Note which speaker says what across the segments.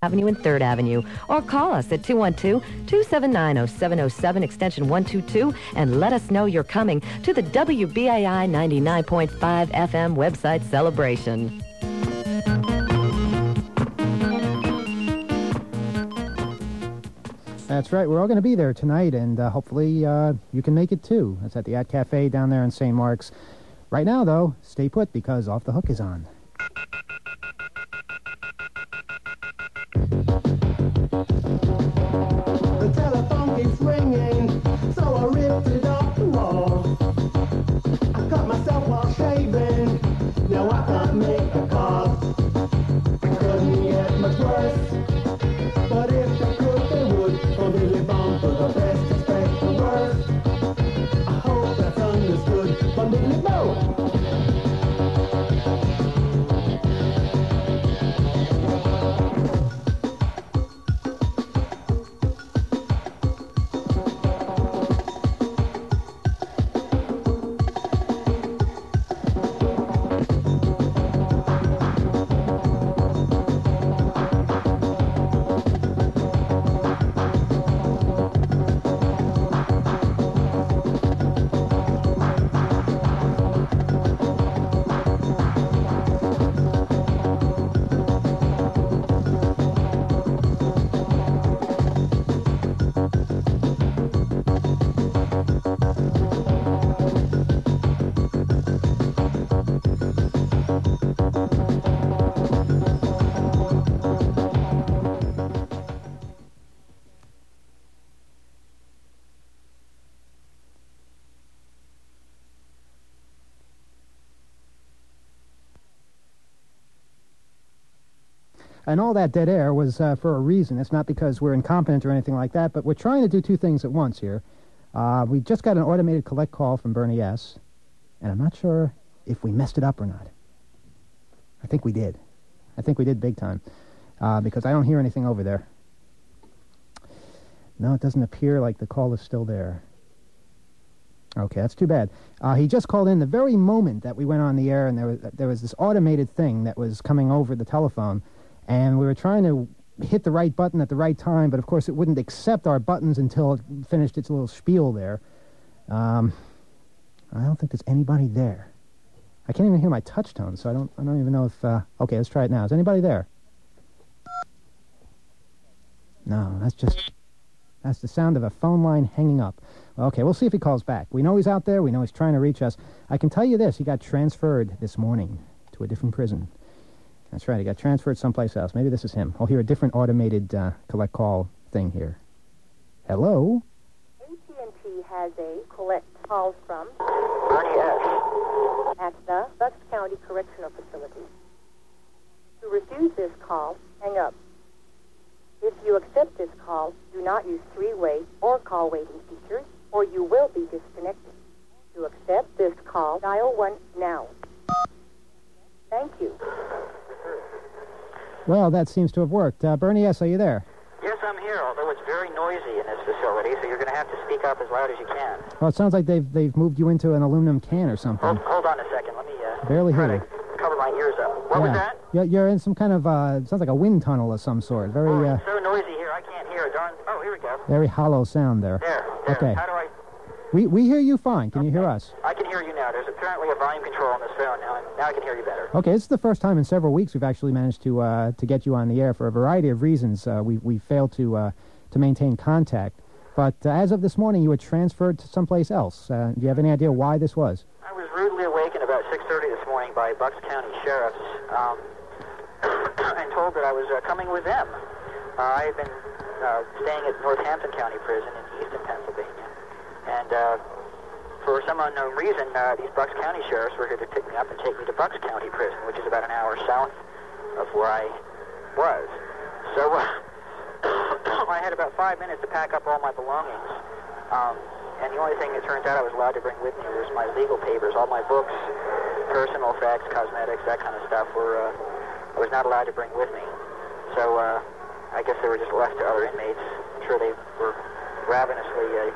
Speaker 1: Avenue and 3rd Avenue, or call us at 212-279-0707 extension 122 and let us know you're coming to the WBAI 99.5 FM website celebration.
Speaker 2: That's right. We're all going to be there tonight, and hopefully you can make it too. It's at the At Cafe down there in St. Mark's. Right now, though, stay put because Off the Hook is on.
Speaker 3: The telephone keeps ringing, so I ripped it off the wall. I cut myself while shaving, now I can't make a call. Couldn't get much worse, but if they could, they would. Only bound for the best, expect the worst. I hope that's understood from Billy Bow.
Speaker 2: And all that dead air was for a reason. It's not because we're incompetent or anything like that, but we're trying to do two things at once here. We just got an automated collect call from Bernie S., and I'm not sure if we messed it up or not. I think we did. I think we did big time, because I don't hear anything over there. No, it doesn't appear like the call is still there. Okay, that's too bad. He just called in the very moment that we went on the air, and there was this automated thing that was coming over the telephone, and we were trying to hit the right button at the right time, but of course it wouldn't accept our buttons until it finished its little spiel there. I don't think there's anybody there. I can't even hear my touch tone, so I don't even know if... okay, let's try it now. Is anybody there? No, that's the sound of a phone line hanging up. Okay, we'll see if he calls back. We know he's out there. We know he's trying to reach us. I can tell you this. He got transferred this morning to a different prison. That's right. He got transferred someplace else. Maybe this is him. I'll hear a different automated collect call thing here. Hello?
Speaker 4: AT&T has a collect call from
Speaker 5: Bernie S.
Speaker 4: at the Bucks County Correctional Facility. To refuse this call, hang up. If you accept this call, do not use three-way or call waiting features, or you will be disconnected. To accept this call, dial 1 now. Thank you.
Speaker 2: Well, that seems to have worked. Bernie S., are you there?
Speaker 5: Yes, I'm here, although it's very noisy in this facility, so you're going to have to speak up as loud as you can.
Speaker 2: Well, it sounds like they've moved you into an aluminum can or something.
Speaker 5: Hold on a second. Let me
Speaker 2: barely
Speaker 5: try
Speaker 2: hear
Speaker 5: to
Speaker 2: you.
Speaker 5: cover my ears up. What was that?
Speaker 2: You're in some kind of, sounds like a wind tunnel of some sort. Very,
Speaker 5: it's so noisy here, I can't hear a darn... Oh, here we go.
Speaker 2: Very hollow sound there.
Speaker 5: There.
Speaker 2: Okay.
Speaker 5: How do I...
Speaker 2: We hear you fine. Can you hear us?
Speaker 5: I can hear you now. There's apparently a volume control on this phone now. Now I can hear you better.
Speaker 2: Okay, this is the first time in several weeks we've actually managed to get you on the air for a variety of reasons. We failed to maintain contact. But as of this morning, you were transferred to someplace else. Do you have any idea why this was?
Speaker 5: I was rudely awakened about 6:30 this morning by Bucks County sheriffs and told that I was coming with them. I had been staying at Northampton County Prison in Easton, Pennsylvania. And for some unknown reason, these Bucks County sheriffs were here to pick me up and take me to Bucks County Prison, which is about an hour south of where I was. So I had about 5 minutes to pack up all my belongings. And the only thing it turns out I was allowed to bring with me was my legal papers, all my books, personal effects, cosmetics, that kind of stuff I was not allowed to bring with me. So I guess they were just left to other inmates. I'm sure they were ravenously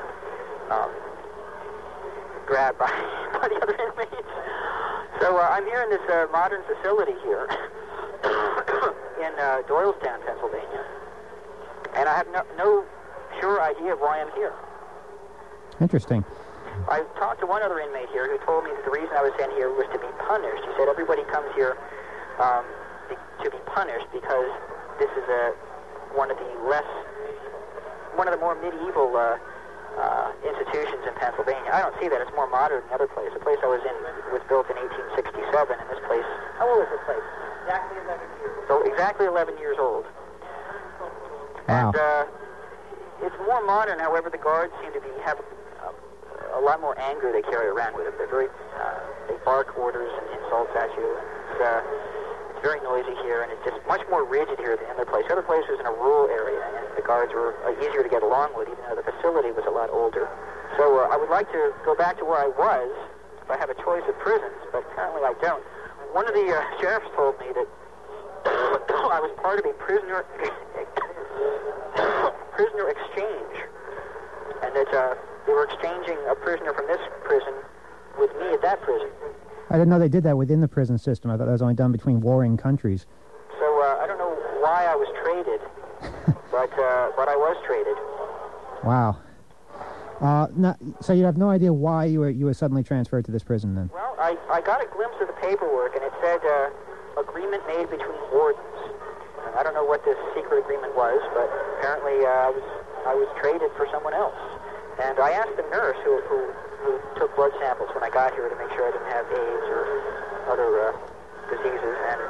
Speaker 5: grabbed by the other inmates. So I'm here in this modern facility here in Doylestown, Pennsylvania, and I have no sure idea of why I'm here.
Speaker 2: Interesting.
Speaker 5: I talked to one other inmate here who told me that the reason I was sent here was to be punished. He said everybody comes here to be punished because this is one of the more medieval institutions in Pennsylvania. I don't see that. It's more modern than other places. The place I was in was built in 1867, and this place... How old is this place? Exactly 11 years. So exactly 11 years old.
Speaker 2: Wow.
Speaker 5: And it's more modern. However, the guards seem to have a lot more anger they carry around with them. They're very... they bark orders and insults at you. And, it's very noisy here, and it's just much more rigid here than other places. Other places in a rural area, and the guards were easier to get along with, even though the facility was a lot older. So I would like to go back to where I was if I have a choice of prisons, but apparently I don't. One of the sheriffs told me that I was part of a prisoner exchange, and that they were exchanging a prisoner from this prison with me at that prison.
Speaker 2: I didn't know they did that within the prison system. I thought that was only done between warring countries.
Speaker 5: So I don't know why I was traded, but I was traded.
Speaker 2: Wow. So you have no idea why you were suddenly transferred to this prison then?
Speaker 5: Well, I got a glimpse of the paperwork, and it said agreement made between wardens. And I don't know what this secret agreement was, but apparently I was traded for someone else. And I asked the nurse who took blood samples when I got here to make sure I didn't have AIDS or other diseases, and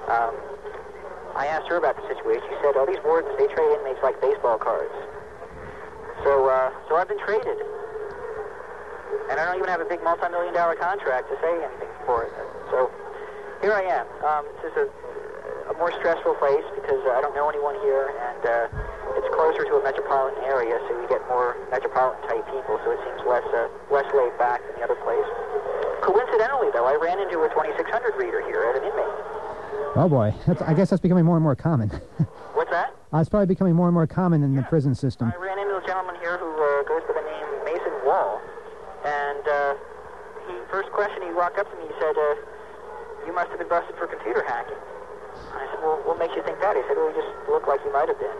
Speaker 5: I asked her about the situation. She said, these wardens, they trade inmates like baseball cards. So I've been traded. And I don't even have a big multi-million-dollar contract to say anything for it. So here I am. This is a more stressful place because I don't know anyone here, and it's closer to a metropolitan area, so you get more metropolitan-type people, so it seems less laid back than the other place. Coincidentally, though, I ran into a 2600 reader here as an inmate.
Speaker 2: Oh, boy. I guess that's becoming more and more common.
Speaker 5: What's that?
Speaker 2: It's probably becoming more and more common in the prison system.
Speaker 5: I ran into a gentleman here who goes by the name Mason Wall, and first question he walked up to me, he said, you must have been busted for computer hacking. I said, well, what makes you think that? He said, well, you just look like you might have been.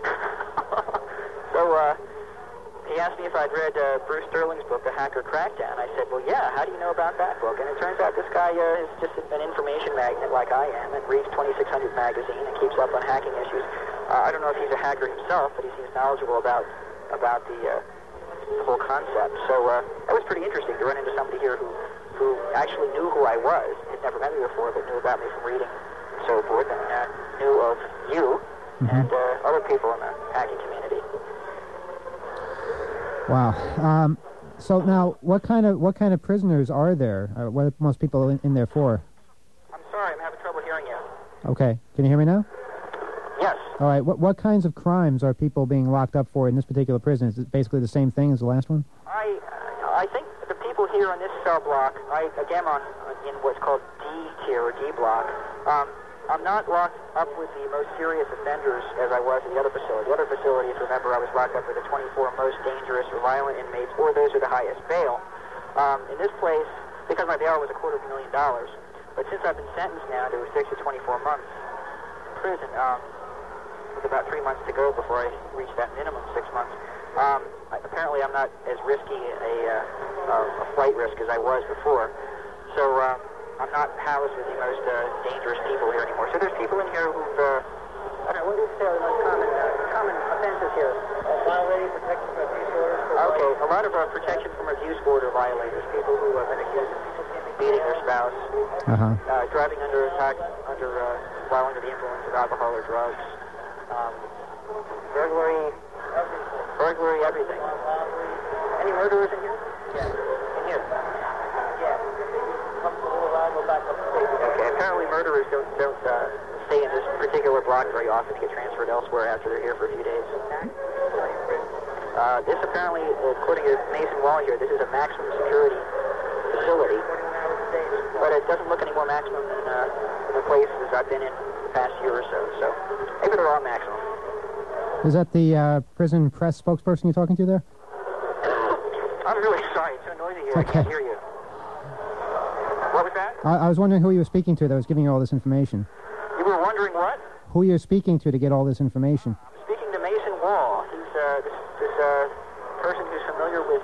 Speaker 5: So he asked me if I'd read Bruce Sterling's book, The Hacker Crackdown. I said, well, yeah, how do you know about that book? And it turns out this guy is just an information magnet like I am and reads 2600 magazine and keeps up on hacking issues. I don't know if he's a hacker himself, but he seems knowledgeable about the whole concept. So that was pretty interesting to run into somebody here who actually knew who I was, had never met me before, but knew about me from reading and so forth, and knew of you and other people in the hacking community.
Speaker 2: Wow. So now, what kind of prisoners are there? What are most people in there for?
Speaker 5: I'm sorry, I'm having trouble hearing you.
Speaker 2: Okay. Can you hear me now?
Speaker 5: Yes.
Speaker 2: All right. What kinds of crimes are people being locked up for in this particular prison? Is it basically the same thing as the last one?
Speaker 5: I think the people here on this cell block, again in what's called D tier or D block, I'm not locked up with the most serious offenders as I was in the other facility. The other facility, if you remember, I was locked up with the 24 most dangerous or violent inmates, or those with the highest bail. In this place, because my bail was $250,000, but since I've been sentenced now to 6 to 24 months in prison, with about 3 months to go before I reach that minimum 6 months, apparently I'm not as risky a flight risk as I was before. So I'm not housed with the most dangerous people here anymore. So there's people in here who've, I don't know, what do you say are the most common offenses here? Violating protection from abuse orders. Okay, a lot of protection from abuse order violators, people who have been accused of beating their spouse, driving while under the influence of alcohol or drugs, burglary, everything. Any murderers in here? Yeah. In here? Yeah. Okay, apparently murderers don't stay in this particular block very often to get transferred elsewhere after they're here for a few days. This apparently, according to Mason Wall here, this is a maximum security facility, but it doesn't look any more maximum than the places I've been in the past year or so. So maybe they're all maximum.
Speaker 2: Is that the prison press spokesperson you're talking to there?
Speaker 5: I'm really sorry. It's so noisy here.
Speaker 2: Okay.
Speaker 5: I can't hear you. What was that?
Speaker 2: I was wondering who you were speaking to that was giving you all this information.
Speaker 5: You were wondering what?
Speaker 2: who you're speaking to get all this information.
Speaker 5: I'm speaking to Mason Wall. He's this person who's familiar with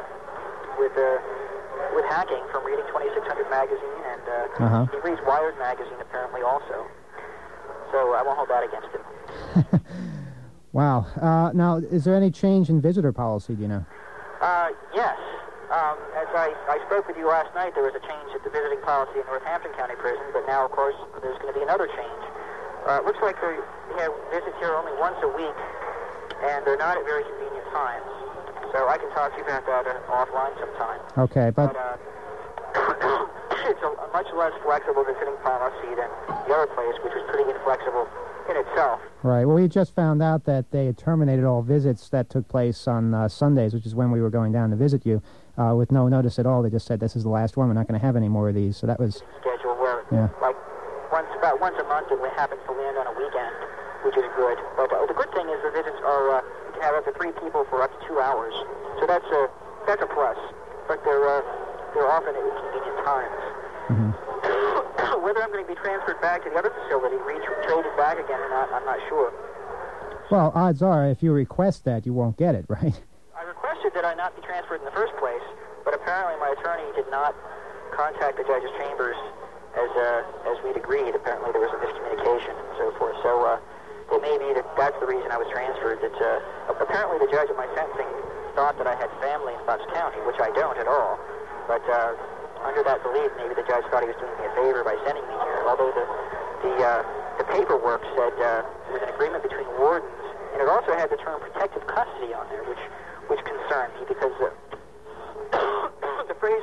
Speaker 5: hacking from reading 2600 magazine, and he reads Wired magazine apparently also. So I won't hold that against him.
Speaker 2: Wow. Now, is there any change in visitor policy, do you know?
Speaker 5: Yes. As I spoke with you last night, there was a change at the visiting policy in Northampton County Prison, but now, of course, there's going to be another change. It looks like they have visits here only once a week, and they're not at very convenient times. So I can talk to you about that offline sometime.
Speaker 2: Okay, but
Speaker 5: it's a much less flexible visiting policy than the other place, which was pretty inflexible in itself.
Speaker 2: Right. Well, we just found out that they had terminated all visits that took place on Sundays, which is when we were going down to visit you, with no notice at all. They just said, this is the last one. We're not going to have any more of these. So that was...
Speaker 5: schedule where, like, about once a month it happens to land on a weekend, which is good. But the good thing is the visits are, you can have up to 3 people for up to 2 hours. So that's a plus. But they're often at inconvenient times.
Speaker 2: Mm-hmm.
Speaker 5: Whether I'm going to be transferred back to the other facility, traded back again or not, I'm not sure.
Speaker 2: Well, odds are, if you request that, you won't get it, right?
Speaker 5: I requested that I not be transferred in the first place, but apparently my attorney did not contact the judge's chambers as we'd agreed. Apparently there was a miscommunication and so forth. So it may be that that's the reason I was transferred. That apparently the judge at my sentencing thought that I had family in Bucks County, which I don't at all. But under that belief, maybe the judge thought he was doing me a favor by sending me here. Although the paperwork said there was an agreement between wardens, and it also had the term protective custody on there, which concerned me because the phrase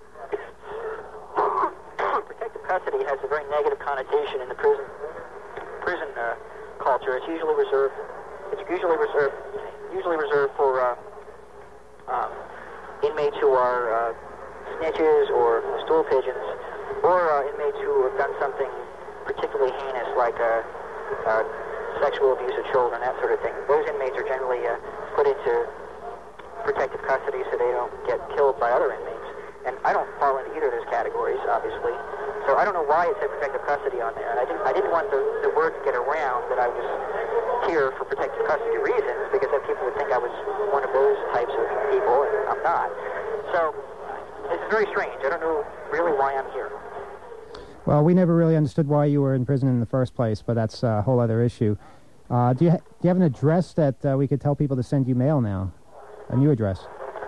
Speaker 5: protective custody has a very negative connotation in the prison culture. It's usually reserved for inmates who are snitches or stool pigeons, or inmates who have done something particularly heinous, like sexual abuse of children, that sort of thing. Those inmates are generally put into protective custody so they don't get killed by other inmates. And I don't fall into either of those categories, obviously. So I don't know why it said protective custody on there. And I didn't want the word to get around that I was here for protective custody reasons, because then people would think I was one of those types of people, and I'm not. So it's very strange. I don't know really why I'm here.
Speaker 2: Well, we never really understood why you were in prison in the first place, but that's a whole other issue. Do you have an address that we could tell people to send you mail now? A new address?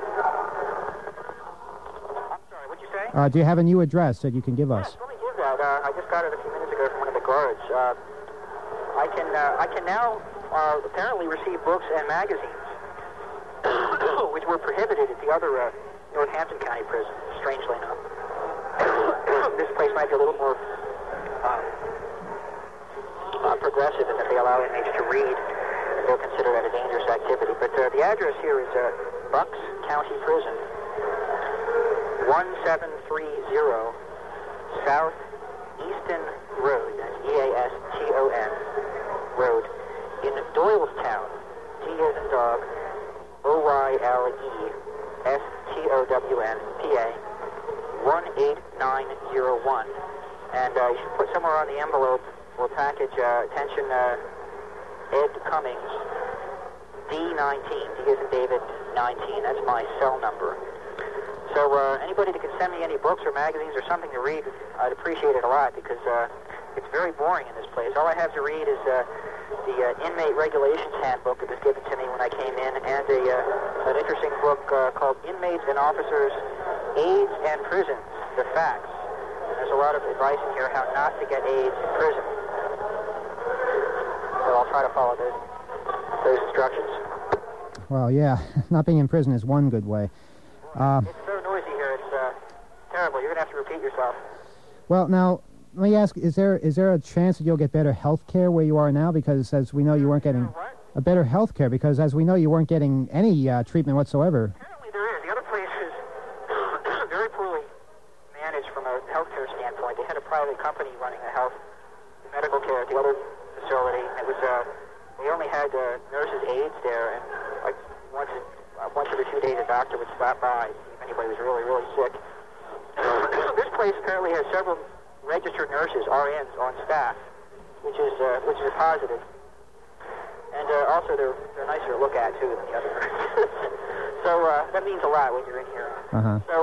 Speaker 5: I'm sorry, what'd you say?
Speaker 2: Do you have a new address that you can give us?
Speaker 5: Yes, let me give that. I just got it a few minutes ago from one of the guards. I can now apparently receive books and magazines, which were prohibited at the other Northampton County Prison, strangely enough. This place might be a little more progressive in that they allow inmates to read, and they'll consider that a dangerous activity. But the address here is Bucks County Prison, 1730 South Easton Road, that's E-A-S-T-O-N Road, in Doylestown, T as in dog, O-Y-L-E-S-T-O-W-N, P-A, 18901. And you should put somewhere on the envelope or package, attention, Ed Cummings, D19, D as in David, 19. That's my cell number. So anybody that can send me any books or magazines or something to read, I'd appreciate it a lot, because it's very boring in this place. All I have to read is the Inmate Regulations Handbook that was given to me when I came in, and an interesting book called Inmates and Officers, AIDS and Prisons, The Facts. And there's a lot of advice in here how not to get AIDS in prison. So I'll try to follow those instructions.
Speaker 2: Well, yeah, not being in prison is one good way.
Speaker 5: It's so noisy here, it's terrible. You're going to have to repeat yourself.
Speaker 2: Well, now, let me ask, is there a chance that you'll get better health care where you are now? Because as we know, you weren't getting a better health care, because as we know, you weren't getting any treatment whatsoever.
Speaker 5: Apparently there is. The other place is very poorly managed from a health care standpoint. They had a private company running the medical care at the other facility. It was, they only had nurses' aides there, and like once every 2 days a doctor would stop by if anybody was really, really sick. This place apparently has several registered nurses, RNs, on staff. which is a positive. And also, they're nicer to look at too than the other nurses. So that means a lot when you're in here. So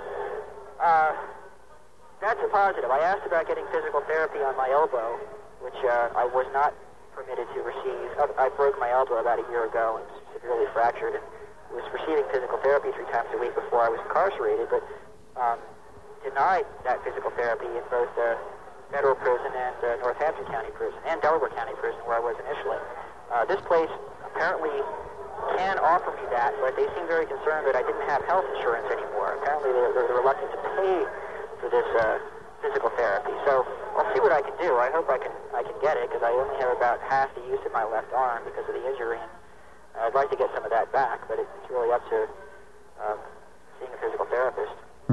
Speaker 5: that's a positive. I asked about getting physical therapy on my elbow, which I was not permitted to receive. I broke my elbow about a year ago and severely fractured, and was receiving physical therapy 3 times a week before I was incarcerated, but denied that physical therapy in both federal prison and Northampton County Prison and Delaware County Prison, where I was initially. This place apparently can offer me that, but they seem very concerned that I didn't have health insurance anymore. Apparently they're reluctant to pay for this physical therapy. So I'll see what I can do. I hope I can get it, because I only have about half the use of my left arm because of the injury, and I'd like to get some of that back, but it's really up to seeing a physical therapist.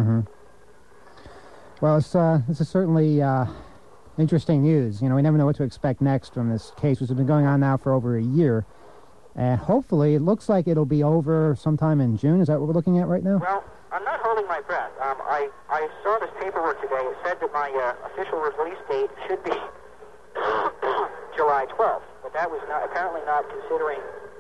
Speaker 2: Well, this is certainly interesting news. You know, we never know what to expect next from this case, which has been going on now for over a year. And hopefully, it looks like it'll be over sometime in June. Is that what we're looking at right now?
Speaker 5: Well, I'm not holding my breath. I saw this paperwork today. It said that my official release date should be July 12th, but that was apparently not considering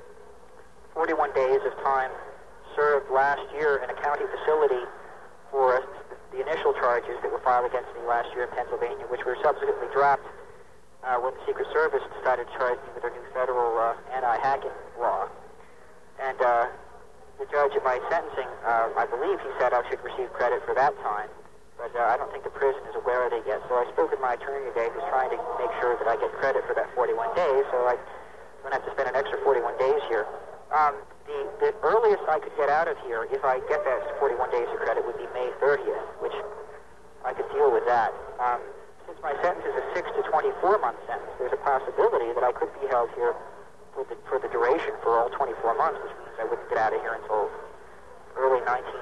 Speaker 5: 41 days of time served last year in a county facility for the initial charges that were filed against me last year in Pennsylvania, which were subsequently dropped when the Secret Service decided to charge me with their new federal anti-hacking law. And the judge at my sentencing, I believe he said I should receive credit for that time, but I don't think the prison is aware of it yet. So I spoke with my attorney today, who's trying to make sure that I get credit for that 41 days, so I'm going to have to spend an extra 41 days here. The earliest I could get out of here, if I get that 41 days of credit, would be May 30th, which I could deal with that. Since my sentence is a 6 to 24-month sentence, there's a possibility that I could be held here for the duration for all 24 months, which means I wouldn't get out of here until early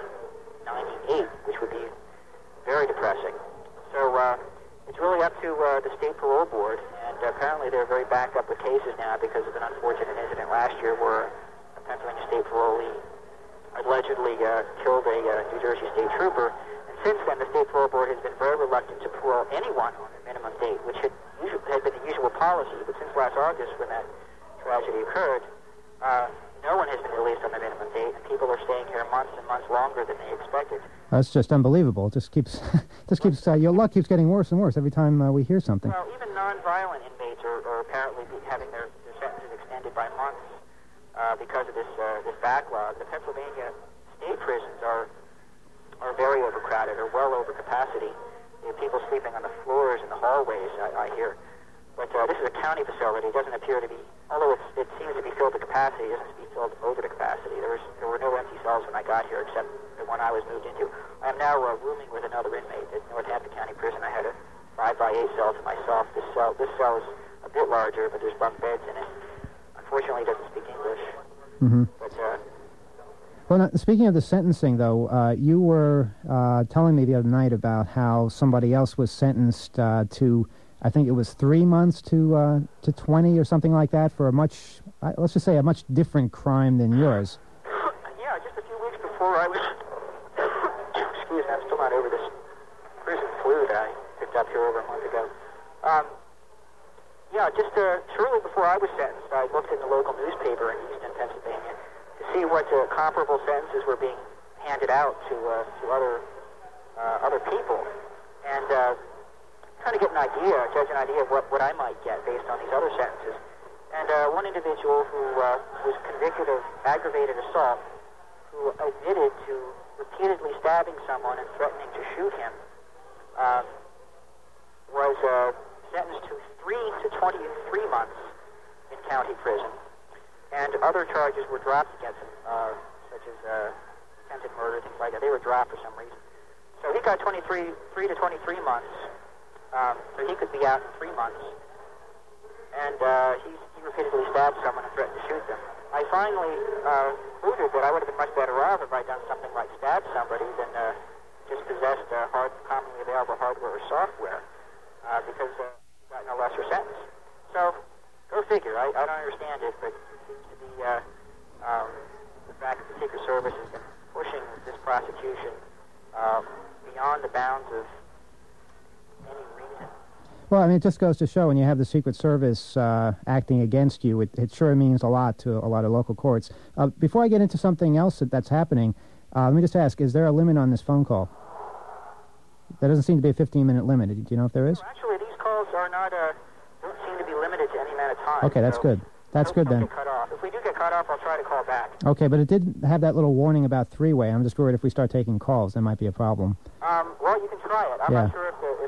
Speaker 5: 1998, which would be very depressing. So it's really up to the State Parole Board, and apparently they're very backed up with cases now because of an unfortunate incident last year where a Pennsylvania State parolee allegedly killed a New Jersey State Trooper. And since then, the State Parole Board has been very reluctant to parole anyone on a minimum date, which had been the usual policy. But since last August, when that tragedy occurred, no one has been released on the minimum date, and people are staying here months and months longer than they expected.
Speaker 2: That's just unbelievable. It just keeps your luck keeps getting worse and worse every time we hear something.
Speaker 5: Well, even non-violent inmates are apparently having their sentences extended by months because of this backlog. The Pennsylvania state prisons are very overcrowded, or well over capacity. There are people sleeping on the floors in the hallways, I hear. But this is a county facility. It doesn't appear to be, although it seems to be filled to capacity, it doesn't seem to be filled over to capacity. There were no empty cells when I got here, except the one I was moved into. I am now rooming with another inmate at Northampton County Prison. I had a 5x8 cell to myself. This cell is a bit larger, but there's bunk beds in it. Unfortunately, it doesn't speak English. But
Speaker 2: well, now, speaking of the sentencing, though, you were telling me the other night about how somebody else was sentenced to, I think it was 3 months to 20 or something like that, for a much, let's just say, a much different crime than yours.
Speaker 5: Yeah, just a few weeks before I was, excuse me, I'm still not over this prison flu that I picked up here over a month ago. Yeah, just shortly before I was sentenced, I looked in the local newspaper in Easton, Pennsylvania, to see what comparable sentences were being handed out to other people, and trying to get judge an idea of what I might get based on these other sentences. And one individual who was convicted of aggravated assault, who admitted to repeatedly stabbing someone and threatening to shoot him, was sentenced to 3 to 23 months in county prison. And other charges were dropped against him, such as attempted murder, things like that. They were dropped for some reason. So he got 3 to 23 months. So he could be out in 3 months. And he repeatedly stabbed someone and threatened to shoot them. I finally concluded that I would have been much better off if I'd done something like stab somebody than just possessed commonly available hardware or software, because he got no lesser sentence. So, go figure. I don't understand it, but it seems to be the fact that the Secret Service has been pushing this prosecution beyond the bounds of any reason.
Speaker 2: Well, I mean, it just goes to show when you have the Secret Service acting against you, it sure means a lot to a lot of local courts. Before I get into something else that's happening, let me just ask, is there a limit on this phone call? There doesn't seem to be a 15-minute limit. Do you know if there is?
Speaker 5: Well, actually, these calls are not, don't seem to be limited to any amount of time.
Speaker 2: Okay, that's good. That's good then.
Speaker 5: Get cut off. If we do get cut off, I'll try to call back.
Speaker 2: Okay, but it did have that little warning about three-way. I'm just worried if we start taking calls, there might be a problem.
Speaker 5: Well, you can try it. I'm not sure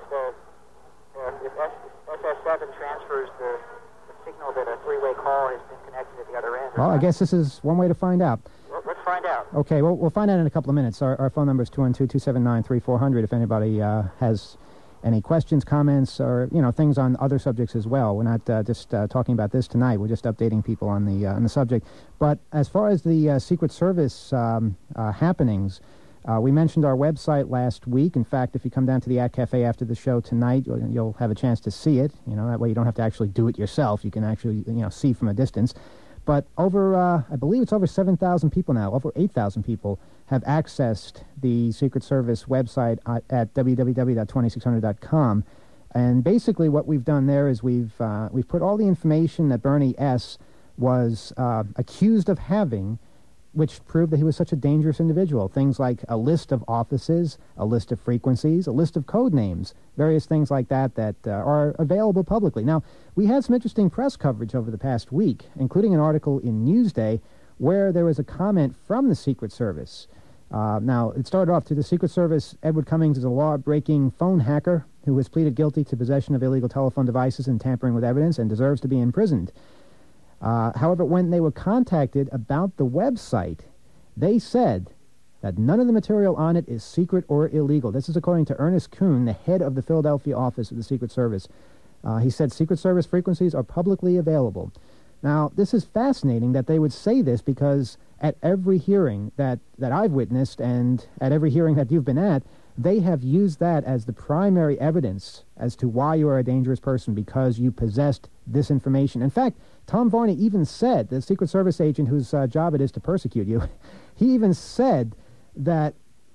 Speaker 5: if SS7 transfers the signal that a three-way call has been connected at the other end.
Speaker 2: Well, I guess this is one way to find out.
Speaker 5: Well, let's find out.
Speaker 2: Okay, well, we'll find out in a couple of minutes. Our phone number is 212-279-3400 if anybody has any questions, comments, or, things on other subjects as well. We're not just talking about this tonight. We're just updating people on the subject. But as far as the Secret Service happenings, we mentioned our website last week. In fact, if you come down to the Ad Cafe after the show tonight, you'll have a chance to see it. That way you don't have to actually do it yourself. You can actually, see from a distance. But I believe it's over 7,000 people now, over 8,000 people have accessed the Secret Service website at www.2600.com. And basically what we've done there is we've put all the information that Bernie S. was accused of having, which proved that he was such a dangerous individual. Things like a list of offices, a list of frequencies, a list of code names, various things like that are available publicly. Now, we had some interesting press coverage over the past week, including an article in Newsday where there was a comment from the Secret Service. Now, it started off to the Secret Service. Edward Cummings is a law-breaking phone hacker who has pleaded guilty to possession of illegal telephone devices and tampering with evidence and deserves to be imprisoned. However, when they were contacted about the website, they said that none of the material on it is secret or illegal. This is according to Ernest Kuhn, the head of the Philadelphia office of the Secret Service. He said Secret Service frequencies are publicly available. Now, this is fascinating that they would say this because at every hearing that I've witnessed and at every hearing that you've been at, they have used that as the primary evidence as to why you are a dangerous person, because you possessed this information. In fact, Tom Varney even said, the Secret Service agent whose job it is to persecute you, he even said that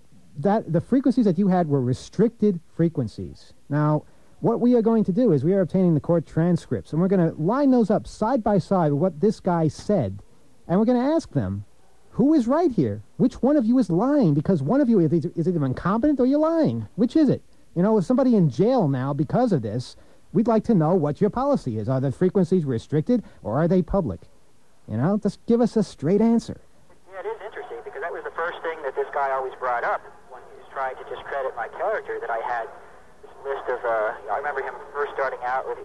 Speaker 2: the frequencies that you had were restricted frequencies. Now, what we are going to do is we are obtaining the court transcripts, and we're going to line those up side by side with what this guy said, and we're going to ask them, who is right here? Which one of you is lying? Because one of you is either incompetent or you're lying. Which is it? With somebody in jail now because of this, we'd like to know what your policy is. Are the frequencies restricted or are they public? Just give us a straight answer.
Speaker 5: Yeah, it is interesting because that was the first thing that this guy always brought up when he was trying to discredit my character, that I had this list of, I remember him first starting out with his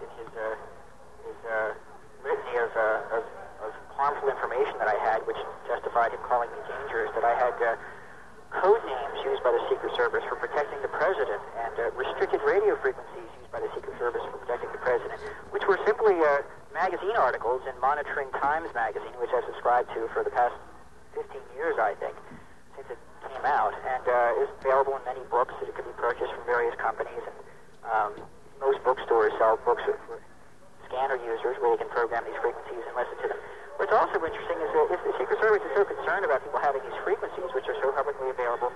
Speaker 5: litany of harmful information that I had, which justified him calling me dangerous, that I had code names used by the Secret Service for protecting the president and restricted radio frequencies used by the Secret Service for protecting the president, which were simply magazine articles in Monitoring Times magazine, which I've subscribed to for the past 15 years, I think, since it came out, and is available in many books that it could be purchased from various companies, and most bookstores sell books for scanner users where they can program these frequencies and listen to them. What's also interesting is that if the Secret Service is so concerned about people having these frequencies, which are so publicly available,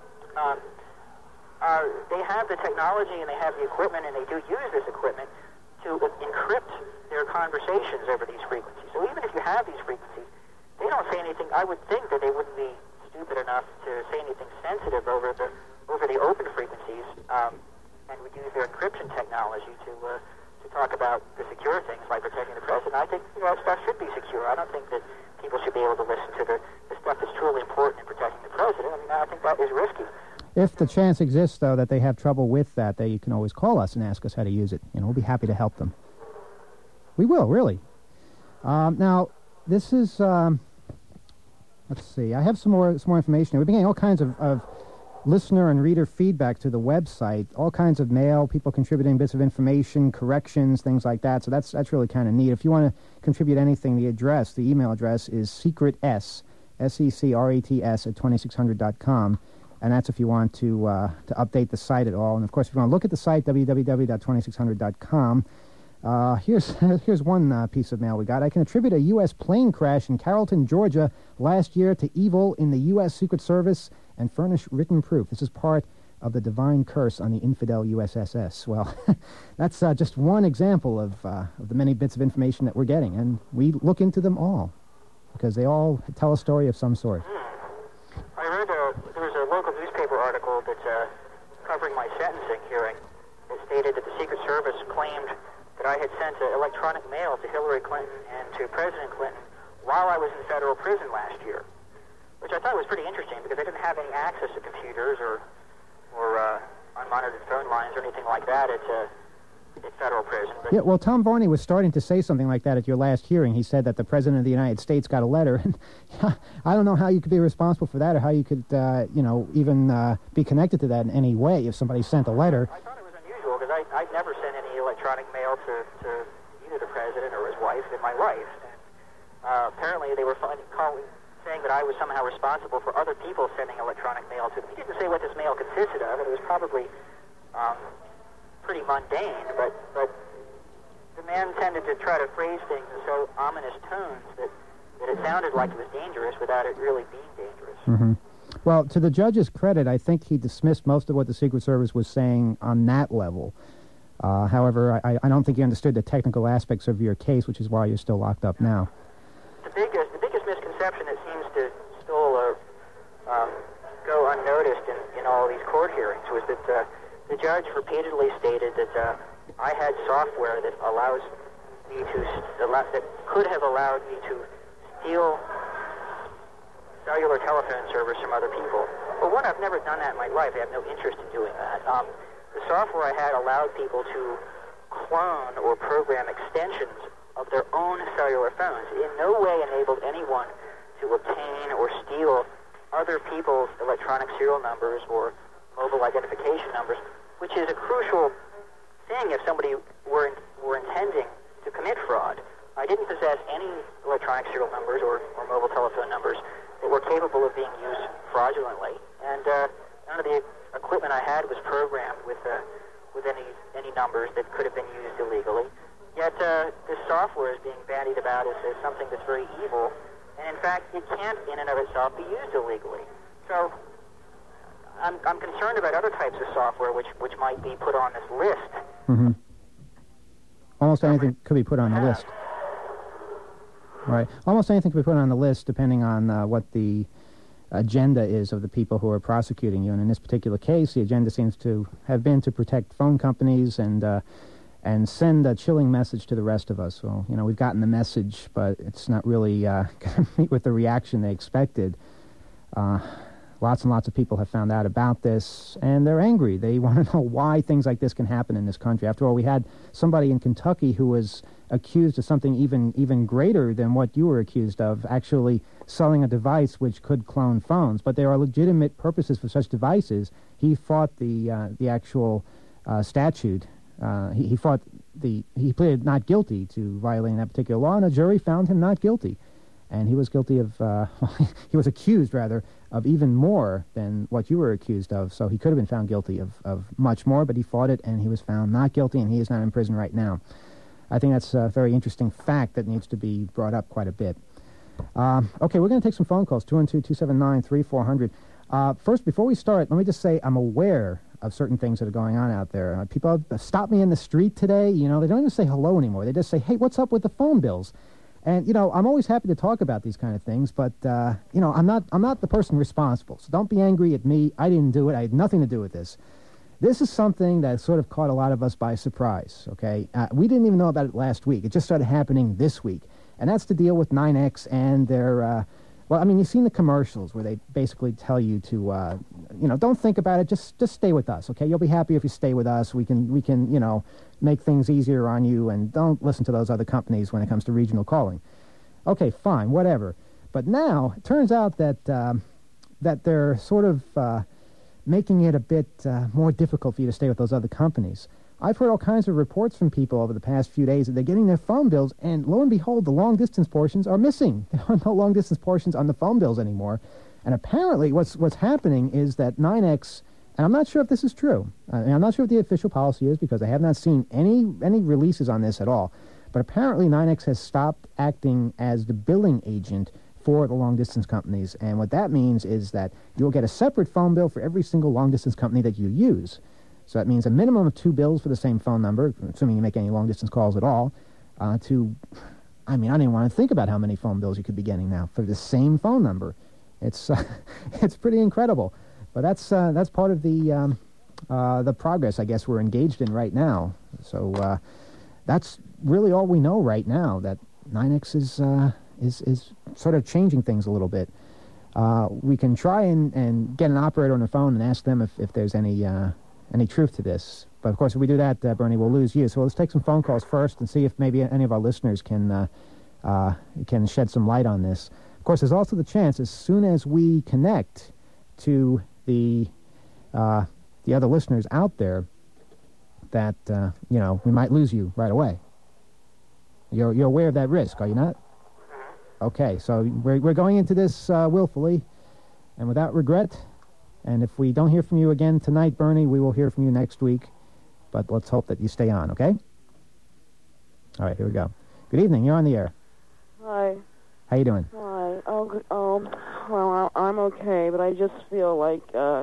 Speaker 5: they have the technology and they have the equipment, and they do use this equipment to encrypt their conversations over these frequencies. So even if you have these frequencies, they don't say anything. I would think that they wouldn't be stupid enough to say anything sensitive over the open frequencies, and would use their encryption technology to talk about the secure things like protecting the president. I think that stuff should be secure. I don't think that people should be able to listen to the stuff that's truly important in protecting the president. I mean, I think that is risky.
Speaker 2: If the chance exists, though, that they have trouble with that, you can always call us and ask us how to use it. We'll be happy to help them. We will, really. Now, this is, let's see, I have some more information. We've been getting all kinds of listener and reader feedback to the website, all kinds of mail, people contributing bits of information, corrections, things like that. So that's really kind of neat. If you want to contribute anything, the email address is secrets, SECRETS, at 2600.com. And that's if you want to update the site at all. And, of course, if you want to look at the site, www.2600.com, here's one piece of mail we got. I can attribute a U.S. plane crash in Carrollton, Georgia, last year to evil in the U.S. Secret Service and furnish written proof. This is part of the divine curse on the infidel USSS. Well, that's just one example of the many bits of information that we're getting, and we look into them all, because they all tell a story of some sort.
Speaker 5: I read there was a local newspaper article that covering my sentencing hearing. It stated that the Secret Service claimed that I had sent electronic mail to Hillary Clinton and to President Clinton while I was in federal prison last year, which I thought was pretty interesting because I didn't have any access to computers or unmonitored phone lines or anything like that at federal prison. But
Speaker 2: yeah, well, Tom Varney was starting to say something like that at your last hearing. He said that the President of the United States got a letter, and I don't know how you could be responsible for that or how you could, even be connected to that in any way if somebody sent a letter.
Speaker 5: I thought it was unusual because I'd never sent any electronic mail to either the President or his wife in my life. And, apparently they were saying that I was somehow responsible for other people sending electronic mail to them. He didn't say what this mail consisted of, and it was probably pretty mundane, but the man tended to try to phrase things in so ominous tones that it sounded like it was dangerous without it really being dangerous.
Speaker 2: Mm-hmm. Well, to the judge's credit, I think he dismissed most of what the Secret Service was saying on that level. However, I don't think he understood the technical aspects of your case, which is why you're still locked up now.
Speaker 5: The biggest misconception that seems to still go unnoticed in all these court hearings was that the judge repeatedly stated that I had software that allows me that could have allowed me to steal cellular telephone service from other people. For one, I've never done that in my life. I have no interest in doing that. The software I had allowed people to clone or program extensions of their own cellular phones. It in no way enabled anyone to obtain or steal other people's electronic serial numbers or mobile identification numbers, which is a crucial thing if somebody were intending to commit fraud. I didn't possess any electronic serial numbers or mobile telephone numbers that were capable of being used fraudulently, and none of the equipment I had was programmed with any numbers that could have been used illegally. Yet this software is being bandied about as something that's very evil, and in fact it can't in and of itself be used illegally. So I'm concerned about other types of software which might be put on this list.
Speaker 2: Mm-hmm. Almost anything could be put on the list. Right. Almost anything could be put on the list depending on what the agenda is of the people who are prosecuting you. And in this particular case, the agenda seems to have been to protect phone companies and send a chilling message to the rest of us. Well, we've gotten the message, but it's not really going to meet with the reaction they expected. Lots and lots of people have found out about this, and they're angry. They want to know why things like this can happen in this country. After all, we had somebody in Kentucky who was accused of something even greater than what you were accused of, actually selling a device which could clone phones. But there are legitimate purposes for such devices. He fought the actual statute. He pleaded not guilty to violating that particular law, and a jury found him not guilty. And he was guilty of, he was accused, rather, of even more than what you were accused of. So he could have been found guilty of much more, but he fought it, and he was found not guilty, and he is not in prison right now. I think that's a very interesting fact that needs to be brought up quite a bit. Okay, we're going to take some phone calls, 212-279-3400. First, before we start, let me just say I'm aware of certain things that are going on out there. People stop me in the street today. They don't even say hello anymore. They just say, hey, what's up with the phone bills? And, I'm always happy to talk about these kind of things, but, I'm not the person responsible. So don't be angry at me. I didn't do it. I had nothing to do with this. This is something that sort of caught a lot of us by surprise, okay? We didn't even know about it last week. It just started happening this week. And that's to deal with 9X and their, you've seen the commercials where they basically tell you to, don't think about it. Just stay with us, okay? You'll be happy if you stay with us. We can, make things easier on you, and don't listen to those other companies when it comes to regional calling. Okay, fine, whatever. But now it turns out that that they're sort of making it a bit more difficult for you to stay with those other companies. I've heard all kinds of reports from people over the past few days that they're getting their phone bills, and lo and behold, the long-distance portions are missing. There are no long-distance portions on the phone bills anymore. And apparently what's happening is that 9X, and I'm not sure if this is true. I'm not sure what the official policy is because I have not seen any releases on this at all. But apparently 9X has stopped acting as the billing agent for the long-distance companies. And what that means is that you'll get a separate phone bill for every single long-distance company that you use. So that means a minimum of 2 bills for the same phone number, assuming you make any long-distance calls at all, I don't even want to think about how many phone bills you could be getting now for the same phone number. It's it's pretty incredible. But that's part of the progress, I guess, we're engaged in right now. So that's really all we know right now, that NYNEX is sort of changing things a little bit. We can try and get an operator on the phone and ask them if there's any truth to this. But, of course, if we do that, Bernie, we'll lose you. So let's take some phone calls first and see if maybe any of our listeners can shed some light on this. Of course, there's also the chance, as soon as we connect to the other listeners out there, that, we might lose you right away. You're aware of that risk, are you not? Okay, so we're going into this willfully and without regret. And if we don't hear from you again tonight, Bernie, we will hear from you next week. But let's hope that you stay on, okay? All right, here we go. Good evening. You're on the air.
Speaker 6: Hi.
Speaker 2: How you doing?
Speaker 6: Hi. Well, I'm okay, but I just feel like,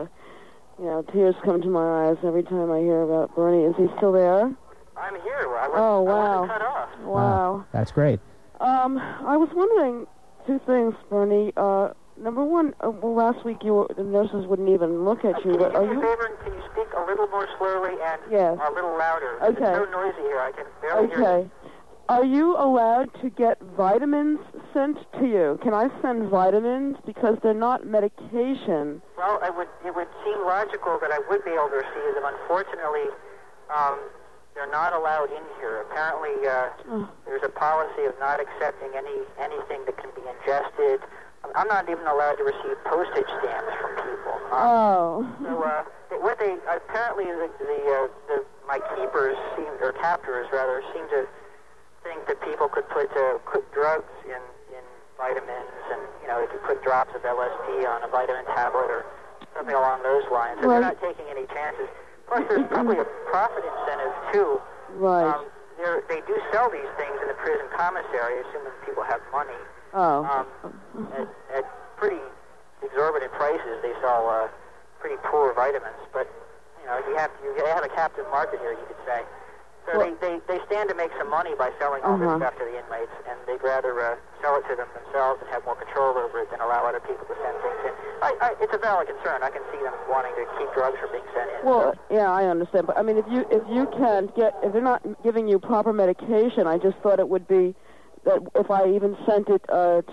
Speaker 6: tears come to my eyes every time I hear about Bernie. Is he still there?
Speaker 5: I'm here. I
Speaker 6: wow.
Speaker 5: wasn't cut off.
Speaker 6: Wow.
Speaker 2: That's great.
Speaker 6: I was wondering 2 things, Bernie. Number one, last week the nurses wouldn't even look at you.
Speaker 5: Can you do me a favor and can you speak a little more slowly and a little louder?
Speaker 6: Okay.
Speaker 5: It's so noisy here. I can barely hear you.
Speaker 6: Okay. Are you allowed to get vitamins sent to you? Can I send vitamins? Because they're not medication.
Speaker 5: Well, it would seem logical that I would be able to receive them. Unfortunately, they're not allowed in here. Apparently, there's a policy of not accepting anything that can be ingested. I'm not even allowed to receive postage stamps from people. So what they apparently my keepers captors seem to think that people could put drugs in vitamins, and they could put drops of LSD on a vitamin tablet or something along those lines. So they're not taking any chances. Plus, there's probably a profit incentive too.
Speaker 6: Right.
Speaker 5: They do sell these things in the prison commissary, assuming people have money. At pretty exorbitant prices, they sell pretty poor vitamins. But you have a captive market here, you could say. So they stand to make some money by selling all this stuff to the inmates, and they'd rather sell it to them themselves and have more control over it than allow other people to send things in. It's a valid concern. I can see them wanting to keep drugs from being sent in.
Speaker 6: Well, yeah, I understand. But I mean, if they're not giving you proper medication, I just thought it would be that if I even sent it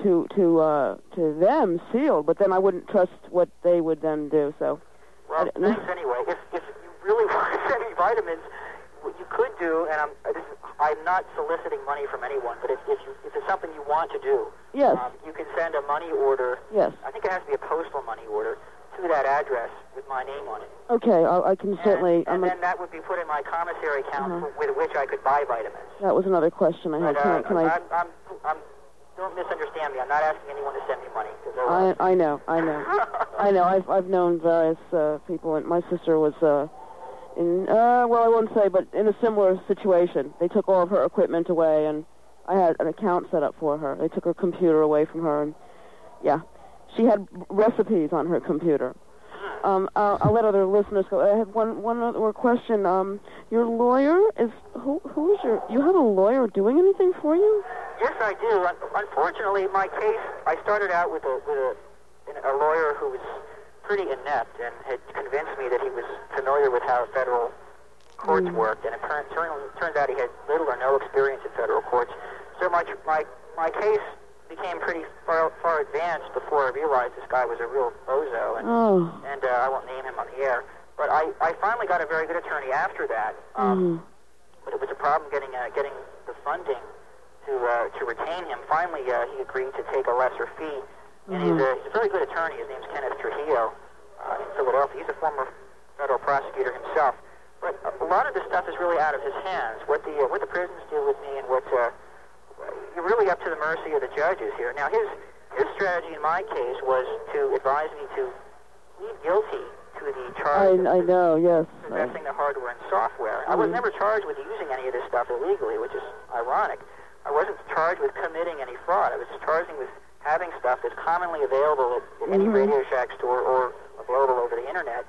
Speaker 6: to them sealed, but then I wouldn't trust what they would then do. So.
Speaker 5: Well, thanks anyway. If you really want to send me vitamins, what you could do, and I'm not soliciting money from anyone, but if it's something you want to do,
Speaker 6: yes,
Speaker 5: you can send a money order.
Speaker 6: Yes.
Speaker 5: I think it has to be a postal money order to that address with my name on it.
Speaker 6: Okay, I can certainly.
Speaker 5: And then that would be put in my commissary account with which I could buy vitamins.
Speaker 6: That was another question I had.
Speaker 5: But,
Speaker 6: can I?
Speaker 5: Don't misunderstand me. I'm not asking anyone to send me money.
Speaker 6: I know. I know. I've known various people, and my sister was I won't say, but in a similar situation. They took all of her equipment away, and I had an account set up for her. They took her computer away from her, and she had recipes on her computer. I'll let other listeners go. I had one other question. Your lawyer is who is your? You have a lawyer doing anything for you?
Speaker 5: Yes, I do. Unfortunately, my case. I started out with a lawyer who was pretty inept and had convinced me that he was familiar with how federal courts worked, and it turns out he had little or no experience in federal courts. So my case became pretty far advanced before I realized this guy was a real bozo, and I won't name him on the air. But I finally got a very good attorney after that. But it was a problem getting the funding to retain him. Finally, he agreed to take a lesser fee. And he's a very good attorney. His name's Kenneth Trujillo in Philadelphia. He's a former federal prosecutor himself. But a lot of this stuff is really out of his hands. What the prisons do with me, and you're really up to the mercy of the judges here. Now, his strategy in my case was to advise me to plead guilty to the charge
Speaker 6: I know, yes.
Speaker 5: possessing the hardware and software. I was never charged with using any of this stuff illegally, which is ironic. I wasn't charged with committing any fraud. I was charged with having stuff that's commonly available at any Radio Shack store or available over the internet,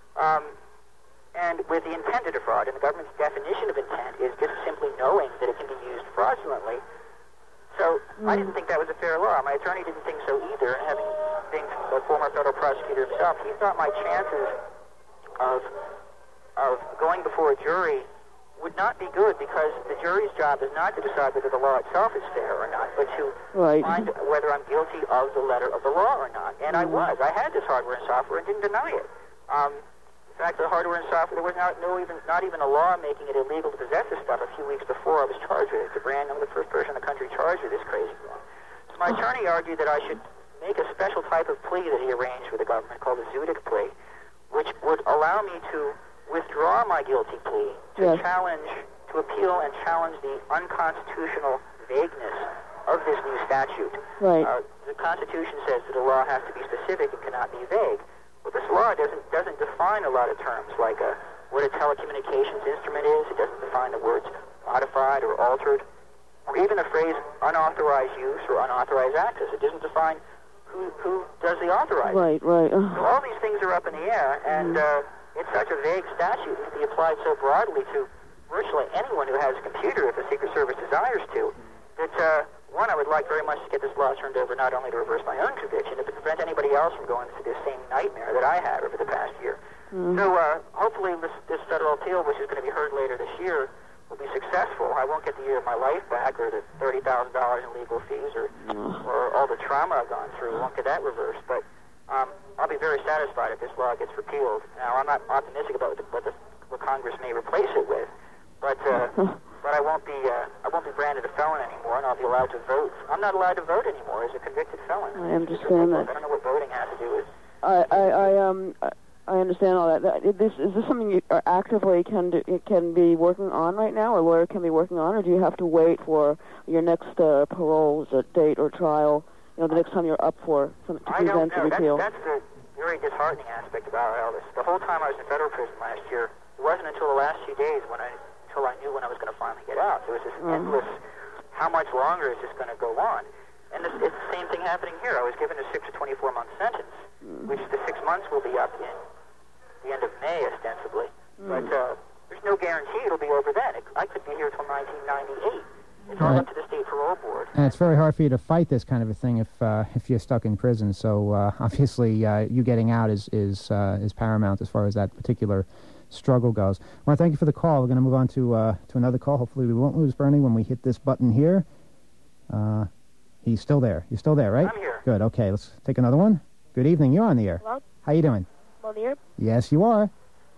Speaker 5: and with the intent to defraud. And the government's definition of intent is just simply knowing that it can be used fraudulently. So I didn't think that was a fair law. My attorney didn't think so either. Having been a former federal prosecutor himself, he thought my chances of going before a jury would not be good, because the jury's job is not to decide whether the law itself is fair or not, but to find whether I'm guilty of the letter of the law or not. And I was. I had this hardware and software and didn't deny it. In fact, the hardware and software, there was not even a law making it illegal to possess this stuff a few weeks before I was charged with it. It's a brand new, the first person in the country charged with this crazy law. So my attorney argued that I should make a special type of plea that he arranged with the government called a Zudek plea, which would allow me to withdraw my guilty plea to appeal and challenge the unconstitutional vagueness of this new statute.
Speaker 6: Right.
Speaker 5: The Constitution says that a law has to be specific and cannot be vague. Well, this law doesn't define a lot of terms, like what a telecommunications instrument is. It doesn't define the words modified or altered, or even the phrase unauthorized use or unauthorized access. It doesn't define who does the authorizing.
Speaker 6: Right.
Speaker 5: So all these things are up in the air, and it's such a vague statute that can be applied so broadly to virtually anyone who has a computer, if the Secret Service desires to, that, one, I would like very much to get this law turned over, not only to reverse my own conviction, but to prevent anybody else from going through this same nightmare that I had over the past year. So hopefully this federal appeal, which is going to be heard later this year, will be successful. I won't get the year of my life back, or the $30,000 in legal fees, or all the trauma I've gone through. I won't get that reversed, but I'll be very satisfied if this law gets repealed. Now, I'm not optimistic about what Congress may replace it with, but I won't be branded a felon anymore, and I'll be allowed to vote. I'm not allowed to vote anymore as a convicted felon.
Speaker 6: I understand that.
Speaker 5: I don't know what voting has to do with.
Speaker 6: I understand all that. Is this something you actively can be working on right now, or a lawyer can be working on, or do you have to wait for your next parole date or trial? The next time you're up to present the repeal.
Speaker 5: That's the very disheartening aspect about all this. The whole time I was in federal prison last year, it wasn't until the last few days until I knew when I was going to finally get out. There was this endless, how much longer is this going to go on? And it's the same thing happening here. I was given a 6 to 24-month sentence, which the 6 months will be up in the end of May, ostensibly. But there's no guarantee it'll be over then. I could be here till 1998. It's all up to the state parole board.
Speaker 2: And it's very hard for you to fight this kind of a thing if you're stuck in prison. So obviously, you getting out is paramount as far as that particular struggle goes. I want to thank you for the call. We're going to move on to another call. Hopefully, we won't lose Bernie when we hit this button here. He's still there. You're still there, right?
Speaker 5: I'm here.
Speaker 2: Good. Okay, let's take another one. Good evening. You're on the air.
Speaker 7: Hello?
Speaker 2: How you doing?
Speaker 7: I'm on the air.
Speaker 2: Yes, you are.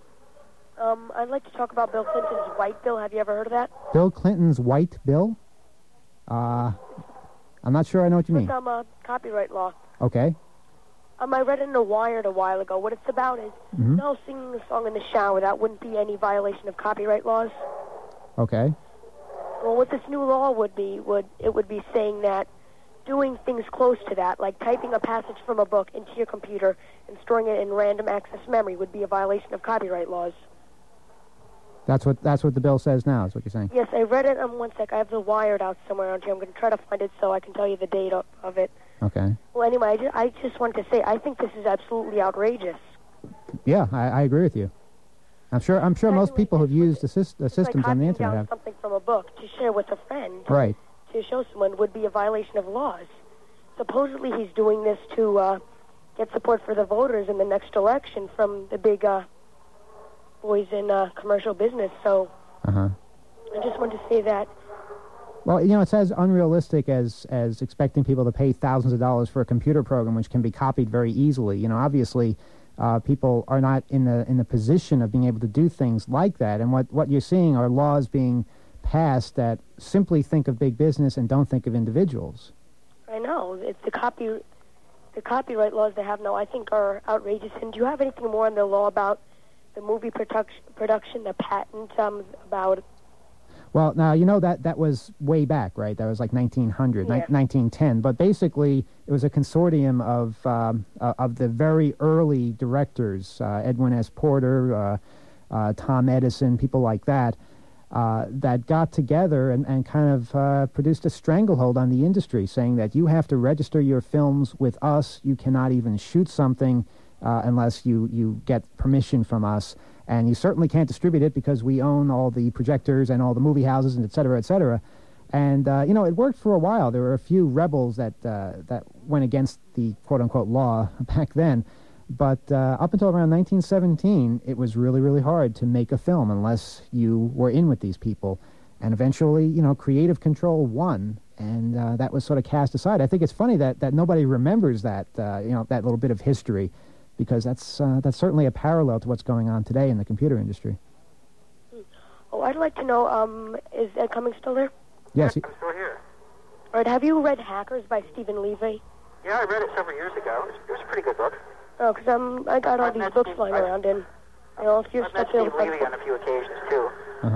Speaker 7: I'd like to talk about Bill Clinton's White Bill. Have you ever heard of that?
Speaker 2: Bill Clinton's White Bill? I'm not sure I know what you mean.
Speaker 7: It's copyright law.
Speaker 2: Okay.
Speaker 7: I read it in a Wired a while ago. What it's about is, singing a song in the shower, that wouldn't be any violation of copyright laws.
Speaker 2: Okay.
Speaker 7: Well, what this new law would be saying that doing things close to that, like typing a passage from a book into your computer and storing it in random access memory, would be a violation of copyright laws.
Speaker 2: That's what the bill says now, is what you're saying?
Speaker 7: Yes, I read it. One sec. I have the Wired out somewhere around here. I'm going to try to find it so I can tell you the date of it.
Speaker 2: Okay.
Speaker 7: Well, anyway, I just wanted to say I think this is absolutely outrageous.
Speaker 2: Yeah, I agree with you. I'm sure most people who've used the systems on the internet have.
Speaker 7: Something from a book to share with a friend.
Speaker 2: Right.
Speaker 7: To show someone would be a violation of laws. Supposedly he's doing this to get support for the voters in the next election from the big boys in commercial business. So I just wanted to say that.
Speaker 2: Well, it's as unrealistic as expecting people to pay thousands of dollars for a computer program which can be copied very easily. Obviously, people are not in the position of being able to do things like that. And what you're seeing are laws being passed that simply think of big business and don't think of individuals. I
Speaker 7: know. It's the copyright laws they have now, I think, are outrageous. And do you have anything more on the law about the movie production, the patent about? Well, now, that was way back, right? That was like 1900, 1910. But basically, it was a consortium of the very early directors, Edwin S. Porter, Tom Edison, people like that.
Speaker 2: that got together and kind of produced a stranglehold on the industry, saying that you have to register your films with us. You cannot even shoot something unless you get permission from us. And you certainly can't distribute it because we own all the projectors and all the movie houses, and et cetera, et cetera. And, it worked for a while. There were a few rebels that went against the quote-unquote law back then. But up until around 1917, it was really, really hard to make a film unless you were in with these people. And eventually, creative control won, and that was sort of cast aside. I think it's funny that nobody remembers that, that little bit of history, because that's certainly a parallel to what's going on today in the computer industry.
Speaker 7: Oh, I'd like to know, is Ed Cummings still there?
Speaker 2: Yes.
Speaker 5: I'm still here.
Speaker 7: All right, have you read Hackers by Stephen Levy?
Speaker 5: Yeah, I read it several years ago. It was a pretty good book.
Speaker 7: Oh, because I got all these books lying around, and if you're
Speaker 5: I've met
Speaker 7: stuck
Speaker 5: Steve Levy on a few occasions too.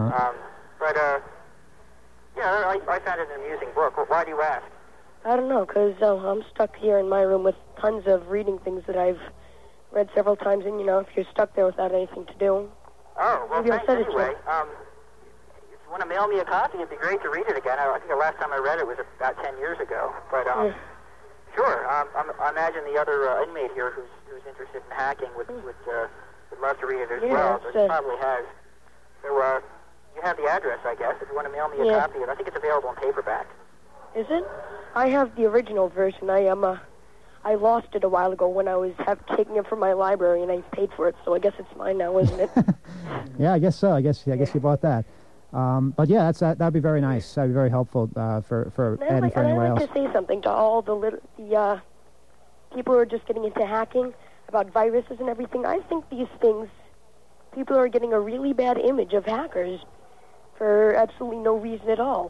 Speaker 5: I found it an amusing book. Well, why do you ask?
Speaker 7: I don't know, because I'm stuck here in my room with tons of reading things that I've read several times, and if you're stuck there without anything to do.
Speaker 5: Oh, well,
Speaker 7: maybe
Speaker 5: thanks
Speaker 7: I'll send
Speaker 5: anyway.
Speaker 7: it to you.
Speaker 5: If you want to mail me a copy, it'd be great to read it again. I think the last time I read it was about 10 years ago. But sure, I imagine the other inmate here who's interested in hacking would love to read it as well. But he probably has. So you have the address, I guess, if you want to mail me a copy. And I think it's available in paperback.
Speaker 7: Is it? I have the original version. I lost it a while ago when I was taking it from my library, and I paid for it. So I guess it's mine now, isn't it?
Speaker 2: Yeah, I guess so. I guess you bought that. But yeah, that'd be very nice. That'd be very helpful for Ed and for anyone else.
Speaker 7: I'd like to say something to all the people who are just getting into hacking about viruses and everything. I think these things, people are getting a really bad image of hackers for absolutely no reason at all.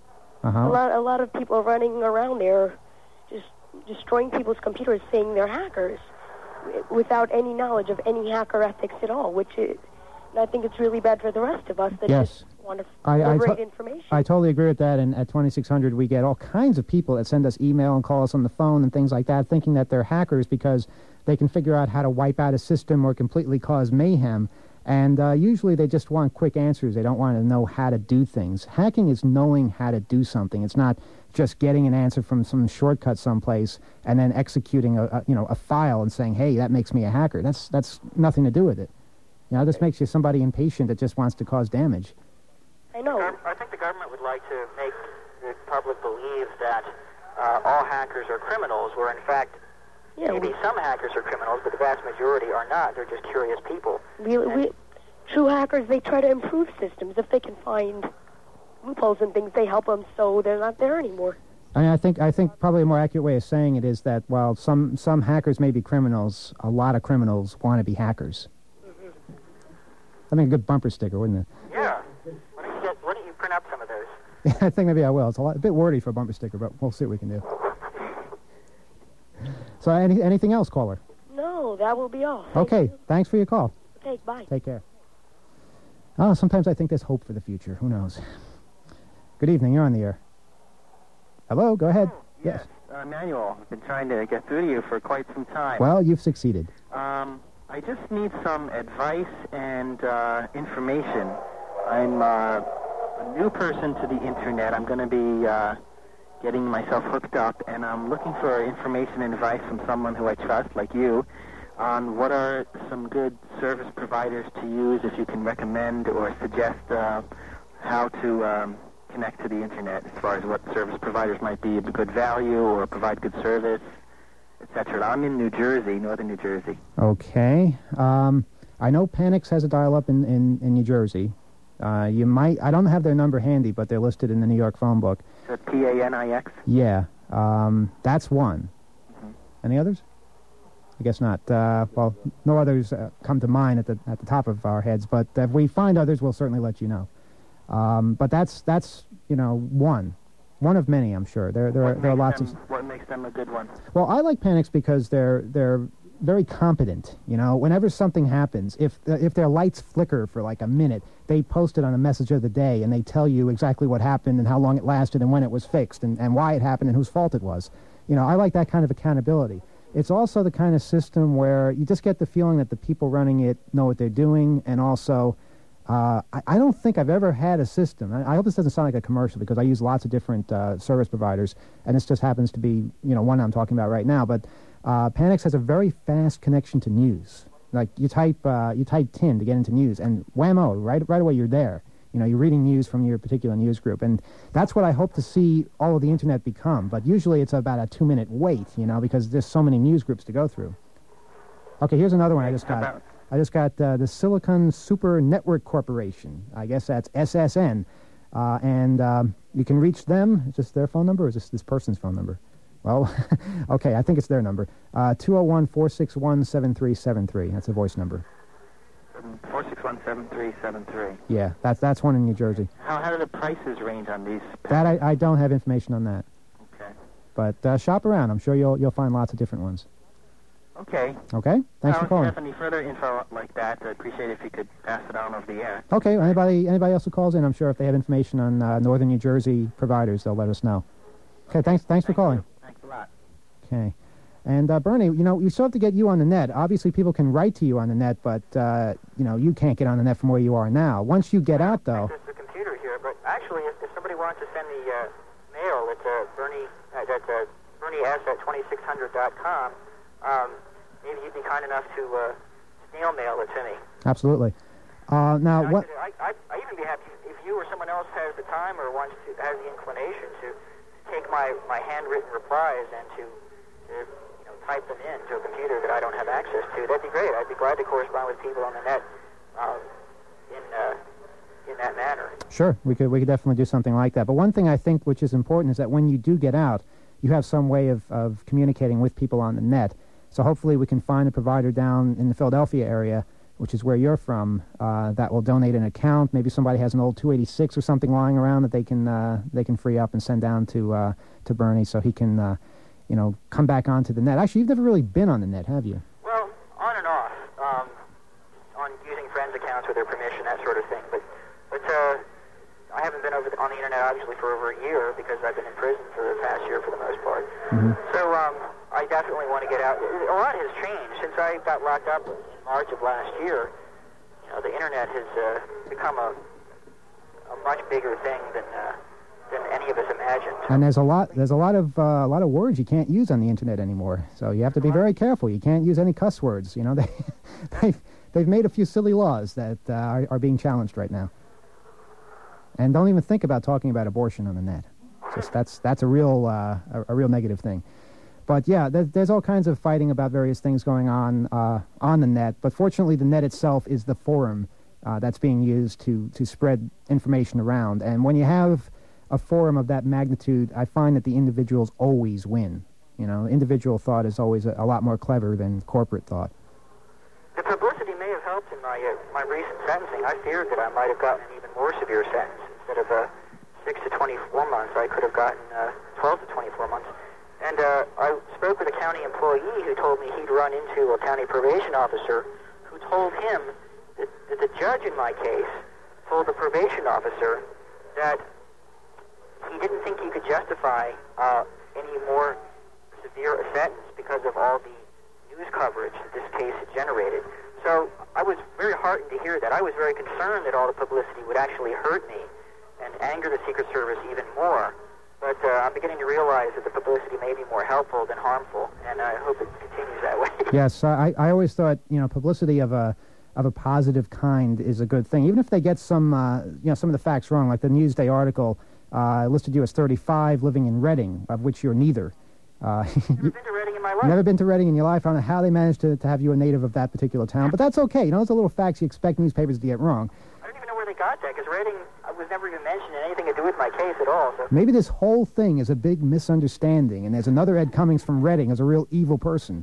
Speaker 7: A lot of people are running around there just destroying people's computers, saying they're hackers without any knowledge of any hacker ethics at all, and I think it's really bad for the rest of us that just want to liberate information.
Speaker 2: I totally agree with that, and at 2600 we get all kinds of people that send us email and call us on the phone and things like that, thinking that they're hackers because they can figure out how to wipe out a system or completely cause mayhem. And usually they just want quick answers. They don't want to know how to do things. Hacking is knowing how to do something. It's not just getting an answer from some shortcut someplace and then executing a file and saying, hey, that makes me a hacker. That's nothing to do with it. This makes you somebody impatient that just wants to cause damage.
Speaker 7: I know.
Speaker 5: I think the government would like to make the public believe that all hackers are criminals, where in fact maybe some hackers are criminals, but the vast majority are not. They're just curious people.
Speaker 7: True hackers, they try to improve systems. If they can find loopholes and things, they help them so they're not there anymore.
Speaker 2: I think probably a more accurate way of saying it is that while some hackers may be criminals, a lot of criminals want to be hackers. I think a good bumper sticker, wouldn't it?
Speaker 5: Yeah. Why don't you print up some of those?
Speaker 2: I think maybe I will. It's a bit wordy for a bumper sticker, but we'll see what we can do. So anything else, caller?
Speaker 7: No, that will be all.
Speaker 2: Okay, thanks for your call.
Speaker 7: Okay, bye.
Speaker 2: Take care. Oh, sometimes I think there's hope for the future. Who knows? Good evening. You're on the air. Hello, go ahead.
Speaker 8: Yes. Manuel, I've been trying to get through to you for quite some time.
Speaker 2: Well, you've succeeded.
Speaker 8: I just need some advice and information. I'm a new person to the Internet. I'm going to be getting myself hooked up, and I'm looking for information and advice from someone who I trust, like you, on what are some good service providers to use, if you can recommend or suggest how to connect to the Internet, as far as what service providers might be of good value or provide good service, etc. I'm in New Jersey, northern New Jersey. Okay.
Speaker 2: I know Panix has a dial-up in New Jersey. You might, I don't have their number handy, but they're listed in the New York phone book.
Speaker 8: So Panix?
Speaker 2: Yeah. That's one. Mm-hmm. Any others? I guess not. Well, no others come to mind at the top of our heads, but if we find others, we'll certainly let you know. But that's one of many, I'm sure. There are lots of.
Speaker 8: What makes them a good one?
Speaker 2: Well, I like Panix because they're very competent. Whenever something happens, if their lights flicker for like a minute, they post it on a message of the day, and they tell you exactly what happened and how long it lasted and when it was fixed and why it happened and whose fault it was. I like that kind of accountability. It's also the kind of system where you just get the feeling that the people running it know what they're doing, and also I don't think I've ever had a system. I hope this doesn't sound like a commercial because I use lots of different service providers, and this just happens to be one I'm talking about right now. But Panix has a very fast connection to news. Like you type TIN to get into news, and whammo, right away you're there. You're reading news from your particular news group, and that's what I hope to see all of the internet become. But usually it's about a 2-minute wait, because there's so many news groups to go through. Okay, here's another one I just got. The Silicon Super Network Corporation. I guess that's SSN. And you can reach them. Is this their phone number, or is this person's phone number? Well, okay, I think it's their number. 201-461-7373. That's a voice number.
Speaker 8: 461-7373.
Speaker 2: Yeah, that's one in New Jersey.
Speaker 8: How do the prices range on these?
Speaker 2: That I don't have information on that.
Speaker 8: Okay.
Speaker 2: But shop around. I'm sure you'll find lots of different ones.
Speaker 8: Okay.
Speaker 2: Okay. Thanks for calling.
Speaker 8: If you have any further info like that, I'd appreciate if you could pass it on over the air.
Speaker 2: Okay. Anybody else who calls in, I'm sure if they have information on northern New Jersey providers, they'll let us know. Okay. Thanks for calling.
Speaker 8: Thanks a lot.
Speaker 2: Okay. And Bernie, you still have to get you on the net. Obviously, people can write to you on the net, but you can't get on the net from where you are now. Once you get out, though.
Speaker 5: There's the computer here, but actually, if somebody wants to send me mail, it's Bernie at BernieS@2600.com. Maybe you'd be kind enough to snail mail it to me.
Speaker 2: Absolutely. Now, what?
Speaker 5: I'd even be happy if you or someone else has the time or has the inclination to take my handwritten replies and to type them into a computer that I don't have access to. That'd be great. I'd be glad to correspond with people on the net in that manner.
Speaker 2: Sure, we could definitely do something like that. But one thing I think which is important is that when you do get out, you have some way of communicating with people on the net. So hopefully we can find a provider down in the Philadelphia area, which is where you're from, that will donate an account. Maybe somebody has an old 286 or something lying around that they can free up and send down to Bernie so he can come back onto the net. Actually, you've never really been on the net, have you?
Speaker 5: Well, on and off, on using friends' accounts with their permission, that sort of thing. But I haven't been on the internet obviously for over a year because I've been in prison for the past year for the most part.
Speaker 2: Mm-hmm.
Speaker 5: So I definitely want to get out. A lot has changed since I got locked up in March of last year. The internet has become a much bigger thing than any of us imagined.
Speaker 2: And there's a lot of words you can't use on the internet anymore. So you have to be very careful. You can't use any cuss words. They've made a few silly laws that are being challenged right now. And don't even think about talking about abortion on the net. Just that's a real negative thing. But yeah, there's all kinds of fighting about various things going on the net. But fortunately, the net itself is the forum that's being used to spread information around. And when you have a forum of that magnitude, I find that the individuals always win. Individual thought is always a lot more clever than corporate thought.
Speaker 5: The publicity may have helped in my recent sentencing. I feared that I might have gotten an even more severe sentence. Instead of 6 to 24 months, I could have gotten 12 to 24 months. And I spoke with a county employee who told me he'd run into a county probation officer who told him that the judge in my case told the probation officer that he didn't think he could justify any more severe a sentence because of all the news coverage that this case had generated. So I was very heartened to hear that. I was very concerned that all the publicity would actually hurt me and anger the Secret Service even more. But I'm beginning to realize that the publicity may be more helpful than harmful, and I hope it continues that way.
Speaker 2: Yes, I always thought publicity of a positive kind is a good thing, even if they get some of the facts wrong. Like the Newsday article listed you as 35, living in Reading, of which you're neither.
Speaker 5: Never been to Reading in my life.
Speaker 2: Never been to Reading in your life. I don't know how they managed to have you a native of that particular town, but that's okay. Those are little facts you expect newspapers to get wrong.
Speaker 5: I don't even know where they got that, because Reading was never even mentioned in anything to do with my case at all. So.
Speaker 2: Maybe this whole thing is a big misunderstanding, and there's another Ed Cummings from Reading as a real evil person.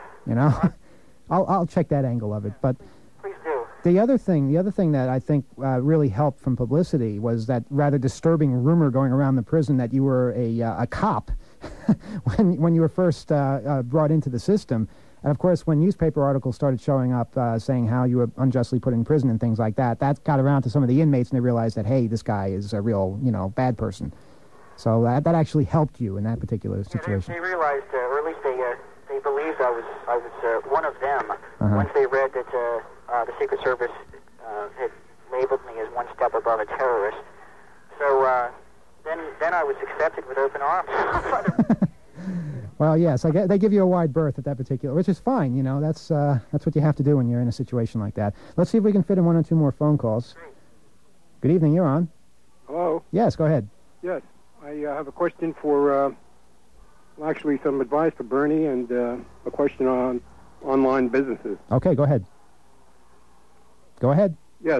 Speaker 2: I'll check that angle of it. But
Speaker 5: please do.
Speaker 2: The other thing that I think really helped from publicity was that rather disturbing rumor going around the prison that you were a cop when you were first brought into the system. And of course, when newspaper articles started showing up saying how you were unjustly put in prison and things like that, that got around to some of the inmates, and they realized that, hey, this guy is a real, bad person. So that actually helped you in that particular situation.
Speaker 5: They realized, or at least they believed I was one of them.
Speaker 2: Uh-huh.
Speaker 5: Once they read that the Secret Service had labeled me as one step above a terrorist. So then I was accepted with open arms.
Speaker 2: Well, yes, they give you a wide berth at that particular, which is fine. You know, that's what you have to do when you're in a situation like that. Let's see if we can fit in one or two more phone calls.
Speaker 5: Great.
Speaker 2: Good evening, you're on.
Speaker 9: Hello?
Speaker 2: Yes, go ahead.
Speaker 9: Yes, I have a question for, actually some advice for Bernie and a question on online businesses.
Speaker 2: Okay, go ahead. Go ahead.
Speaker 9: Yes.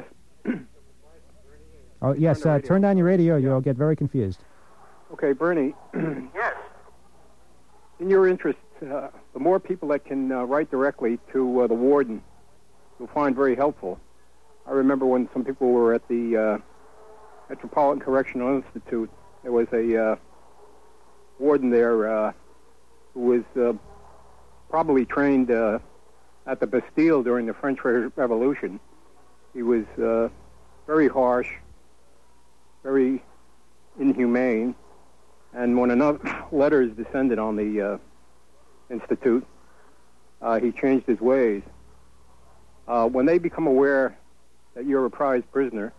Speaker 2: Oh, yes, turn down your radio. You'll get very confused.
Speaker 9: Okay, Bernie.
Speaker 5: Yes.
Speaker 9: In your interest, the more people that can write directly to the warden, you'll find very helpful. I remember when some people were at the Metropolitan Correctional Institute, there was a warden there who was probably trained at the Bastille during the French Revolution. He was very harsh, very inhumane, and when enough letters descended on the Institute, he changed his ways. When they become aware that you're a prize prisoner,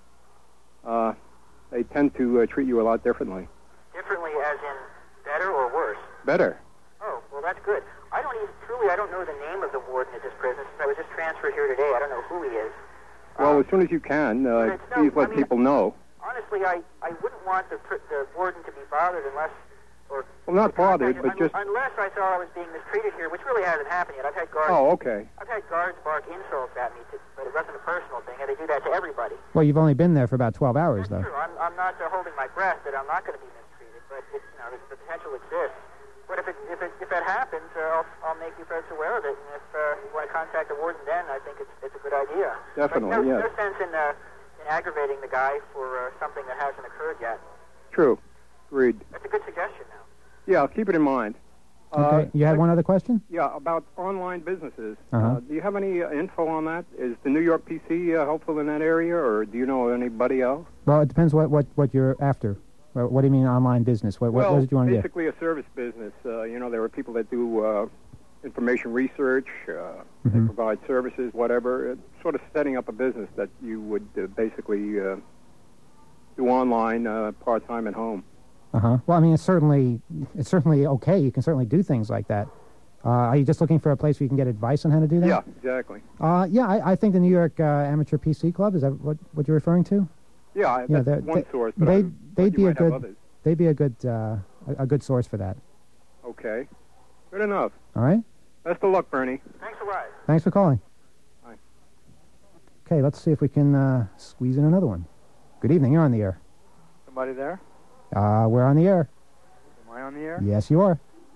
Speaker 9: they tend to treat you a lot differently.
Speaker 5: Differently as in better or worse?
Speaker 9: Better.
Speaker 5: Oh, well, that's good. I don't know the name of the warden at this prison since I was just transferred here today. I don't know who he is.
Speaker 9: Well, as soon as you can, please let people know.
Speaker 5: Honestly, I wouldn't want the warden to be bothered unless...
Speaker 9: Well, not bothered, but just...
Speaker 5: Unless I thought I was being mistreated here, which really hasn't happened yet. I've had guards...
Speaker 9: Oh, okay.
Speaker 5: I've had guards bark insults at me, but it wasn't a personal thing, and they do that to everybody.
Speaker 2: Well, you've only been there for about 12 hours,
Speaker 5: That's
Speaker 2: though.
Speaker 5: True. I'm not holding my breath that I'm not going to be mistreated, but the potential exists. But if that happens, I'll make you folks aware of it, and if you want to contact the warden then, I think it's a good idea.
Speaker 9: Definitely,
Speaker 5: but
Speaker 9: yes.
Speaker 5: No sense in aggravating the guy for something that hasn't occurred yet.
Speaker 9: True. Agreed.
Speaker 5: That's a good suggestion now.
Speaker 9: Yeah, I'll keep it in mind.
Speaker 2: Okay, you had one other question?
Speaker 9: Yeah, about online businesses.
Speaker 2: Uh-huh.
Speaker 9: Do you have any info on that? Is the New York PC helpful in that area, or do you know anybody else?
Speaker 2: Well, it depends what you're after. What do you mean online business? What did you want to do?
Speaker 9: Basically a service business. There are people that do information research, they provide services, whatever. It's sort of setting up a business that you would basically do online part-time at home.
Speaker 2: Uh-huh. Well, I mean, it's certainly okay. You can certainly do things like that. Are you just looking for a place where you can get advice on how to do that?
Speaker 9: Yeah, exactly.
Speaker 2: I think the New York Amateur PC Club, is that what you're referring to?
Speaker 9: Yeah, that's one source. But
Speaker 2: they'd be a good source for that.
Speaker 9: Okay, good enough.
Speaker 2: All right.
Speaker 9: Best of luck, Bernie.
Speaker 5: Thanks a lot.
Speaker 2: Thanks for calling.
Speaker 9: Bye.
Speaker 2: Okay, let's see if we can squeeze in another one. Good evening. You're on the air.
Speaker 10: Somebody there?
Speaker 2: We're on the air.
Speaker 10: Am I on the air?
Speaker 2: Yes, you are.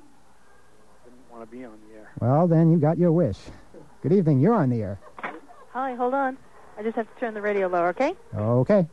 Speaker 10: I didn't want to be on the air.
Speaker 2: Well, then you got your wish. Good evening. You're on the air.
Speaker 11: Hi, hold on. I just have to turn the radio lower, okay?
Speaker 2: Okay.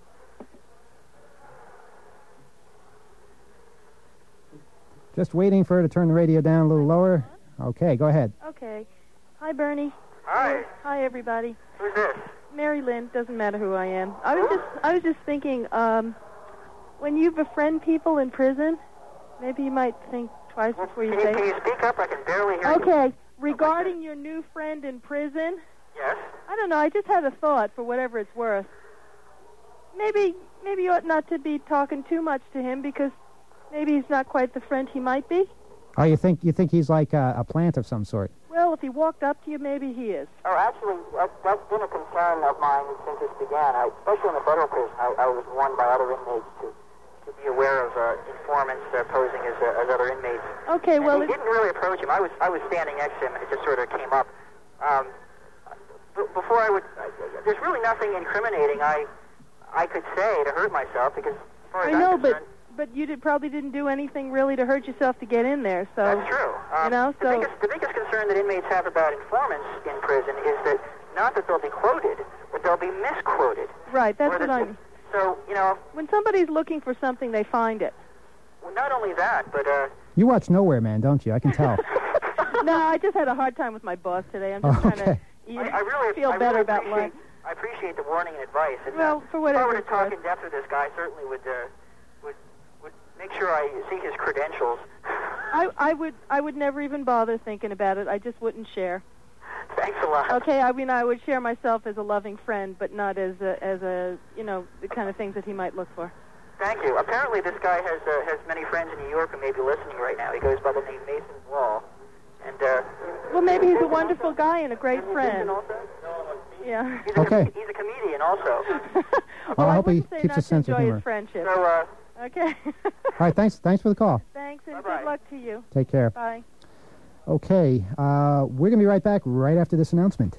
Speaker 2: Just waiting for her to turn the radio down a little lower. Okay, go ahead.
Speaker 11: Okay. Hi, Bernie.
Speaker 5: Hi.
Speaker 11: Hi, everybody.
Speaker 5: Who's this?
Speaker 11: Mary Lynn. Doesn't matter who I am. I was just thinking, when you befriend people in prison, maybe you might think twice before you say...
Speaker 5: Can you speak up? I can barely hear you.
Speaker 11: Okay. Regarding your new friend in prison...
Speaker 5: Yes?
Speaker 11: I don't know. I just had a thought, for whatever it's worth. Maybe you ought not to be talking too much to him, because maybe he's not quite the friend he might be.
Speaker 2: Oh, you think he's like a plant of some sort?
Speaker 11: Well, if he walked up to you, maybe he is.
Speaker 5: Oh, actually, that's been a concern of mine since this began. Especially in the federal prison, I was warned by other inmates to be aware of informants posing as other inmates.
Speaker 11: Okay,
Speaker 5: and
Speaker 11: well...
Speaker 5: he didn't really approach him. I was standing next to him, and it just sort of came up. Before I would... there's really nothing incriminating I could say to hurt myself, because as far as
Speaker 11: I know,
Speaker 5: I'm concerned...
Speaker 11: But you probably didn't do anything really to hurt yourself to get in there, so...
Speaker 5: That's true. The biggest concern that inmates have about informants in prison is that, not that they'll be quoted, but they'll be misquoted.
Speaker 11: Right, that's what I mean.
Speaker 5: So,
Speaker 11: when somebody's looking for something, they find it.
Speaker 5: Well, not only that, but...
Speaker 2: You watch Nowhere Man, don't you? I can tell.
Speaker 11: No, I just had a hard time with my boss today. I'm just trying to feel better about life.
Speaker 5: I appreciate the warning and advice. And,
Speaker 11: well, for whatever
Speaker 5: if I were to talk in depth with this guy, I certainly would make sure I see his credentials.
Speaker 11: I would never even bother thinking about it. I just wouldn't share.
Speaker 5: Thanks a lot.
Speaker 11: Okay, I mean, I would share myself as a loving friend, but not as a the kind of things that he might look for.
Speaker 5: Thank you. Apparently, this guy has many friends in New York who may be listening right now. He goes by the name Mason Wall. And,
Speaker 11: well, maybe he's a wonderful guy and a great friend. Yeah.
Speaker 5: He's a comedian also.
Speaker 2: Well, I hope he keeps a sense of humor.
Speaker 11: His friendship.
Speaker 5: So,
Speaker 11: okay.
Speaker 2: All right, thanks for the call.
Speaker 11: Thanks, and
Speaker 5: Bye-bye.
Speaker 11: good luck to you.
Speaker 2: Take care.
Speaker 11: Bye.
Speaker 2: Okay, we're going to be right back right after this announcement.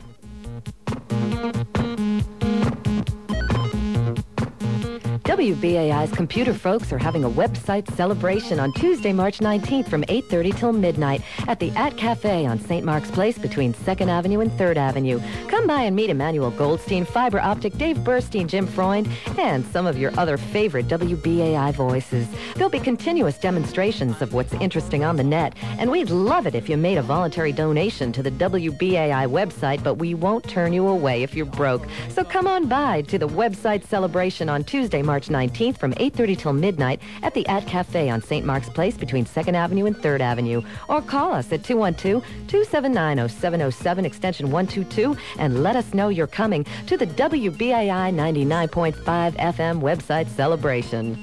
Speaker 1: WBAI's computer folks are having a website celebration on Tuesday, March 19th from 8:30 till midnight at the At Cafe on St. Mark's Place between 2nd Avenue and 3rd Avenue. Come by and meet Emmanuel Goldstein, Fiber Optic, Dave Burstein, Jim Freund, and some of your other favorite WBAI voices. There'll be continuous demonstrations of what's interesting on the net, and we'd love it if you made a voluntary donation to the WBAI website, but we won't turn you away if you're broke. So come on by to the website celebration on Tuesday, March 19th from 8:30 till midnight at the At Cafe on St. Mark's Place between 2nd Avenue and 3rd Avenue. Or call us at 212-279-0707 extension 122 and let us know you're coming to the WBAI 99.5 FM website celebration.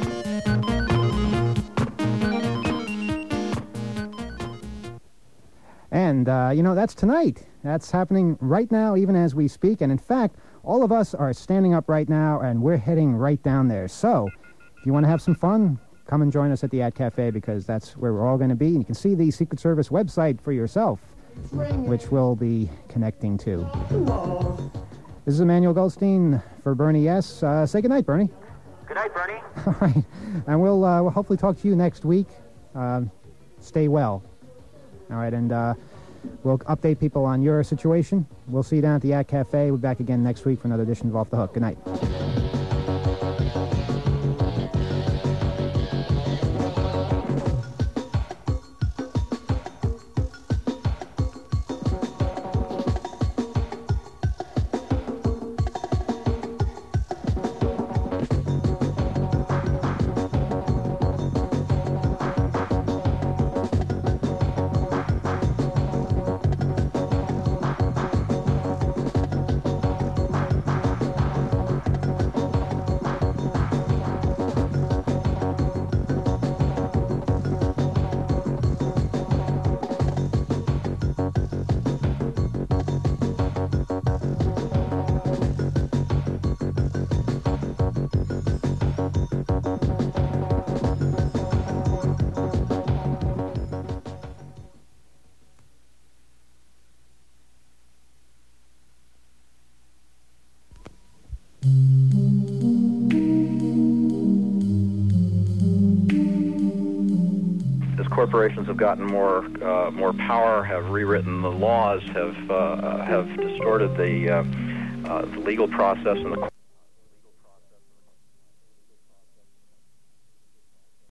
Speaker 2: And, that's tonight. That's happening right now, even as we speak. And, in fact, all of us are standing up right now, and we're heading right down there. So, if you want to have some fun, come and join us at the At Cafe, because that's where we're all going to be. And you can see the Secret Service website for yourself, which we'll be connecting to. This is Emmanuel Goldstein for Bernie S. Say goodnight, Bernie.
Speaker 5: Good night, Bernie.
Speaker 2: All right. And we'll hopefully talk to you next week. Stay well. All right, and we'll update people on your situation. We'll see you down at the At Cafe. We'll be back again next week for another edition of Off the Hook. Good night.
Speaker 12: Corporations have gotten more power, have rewritten the laws, have distorted the legal process and the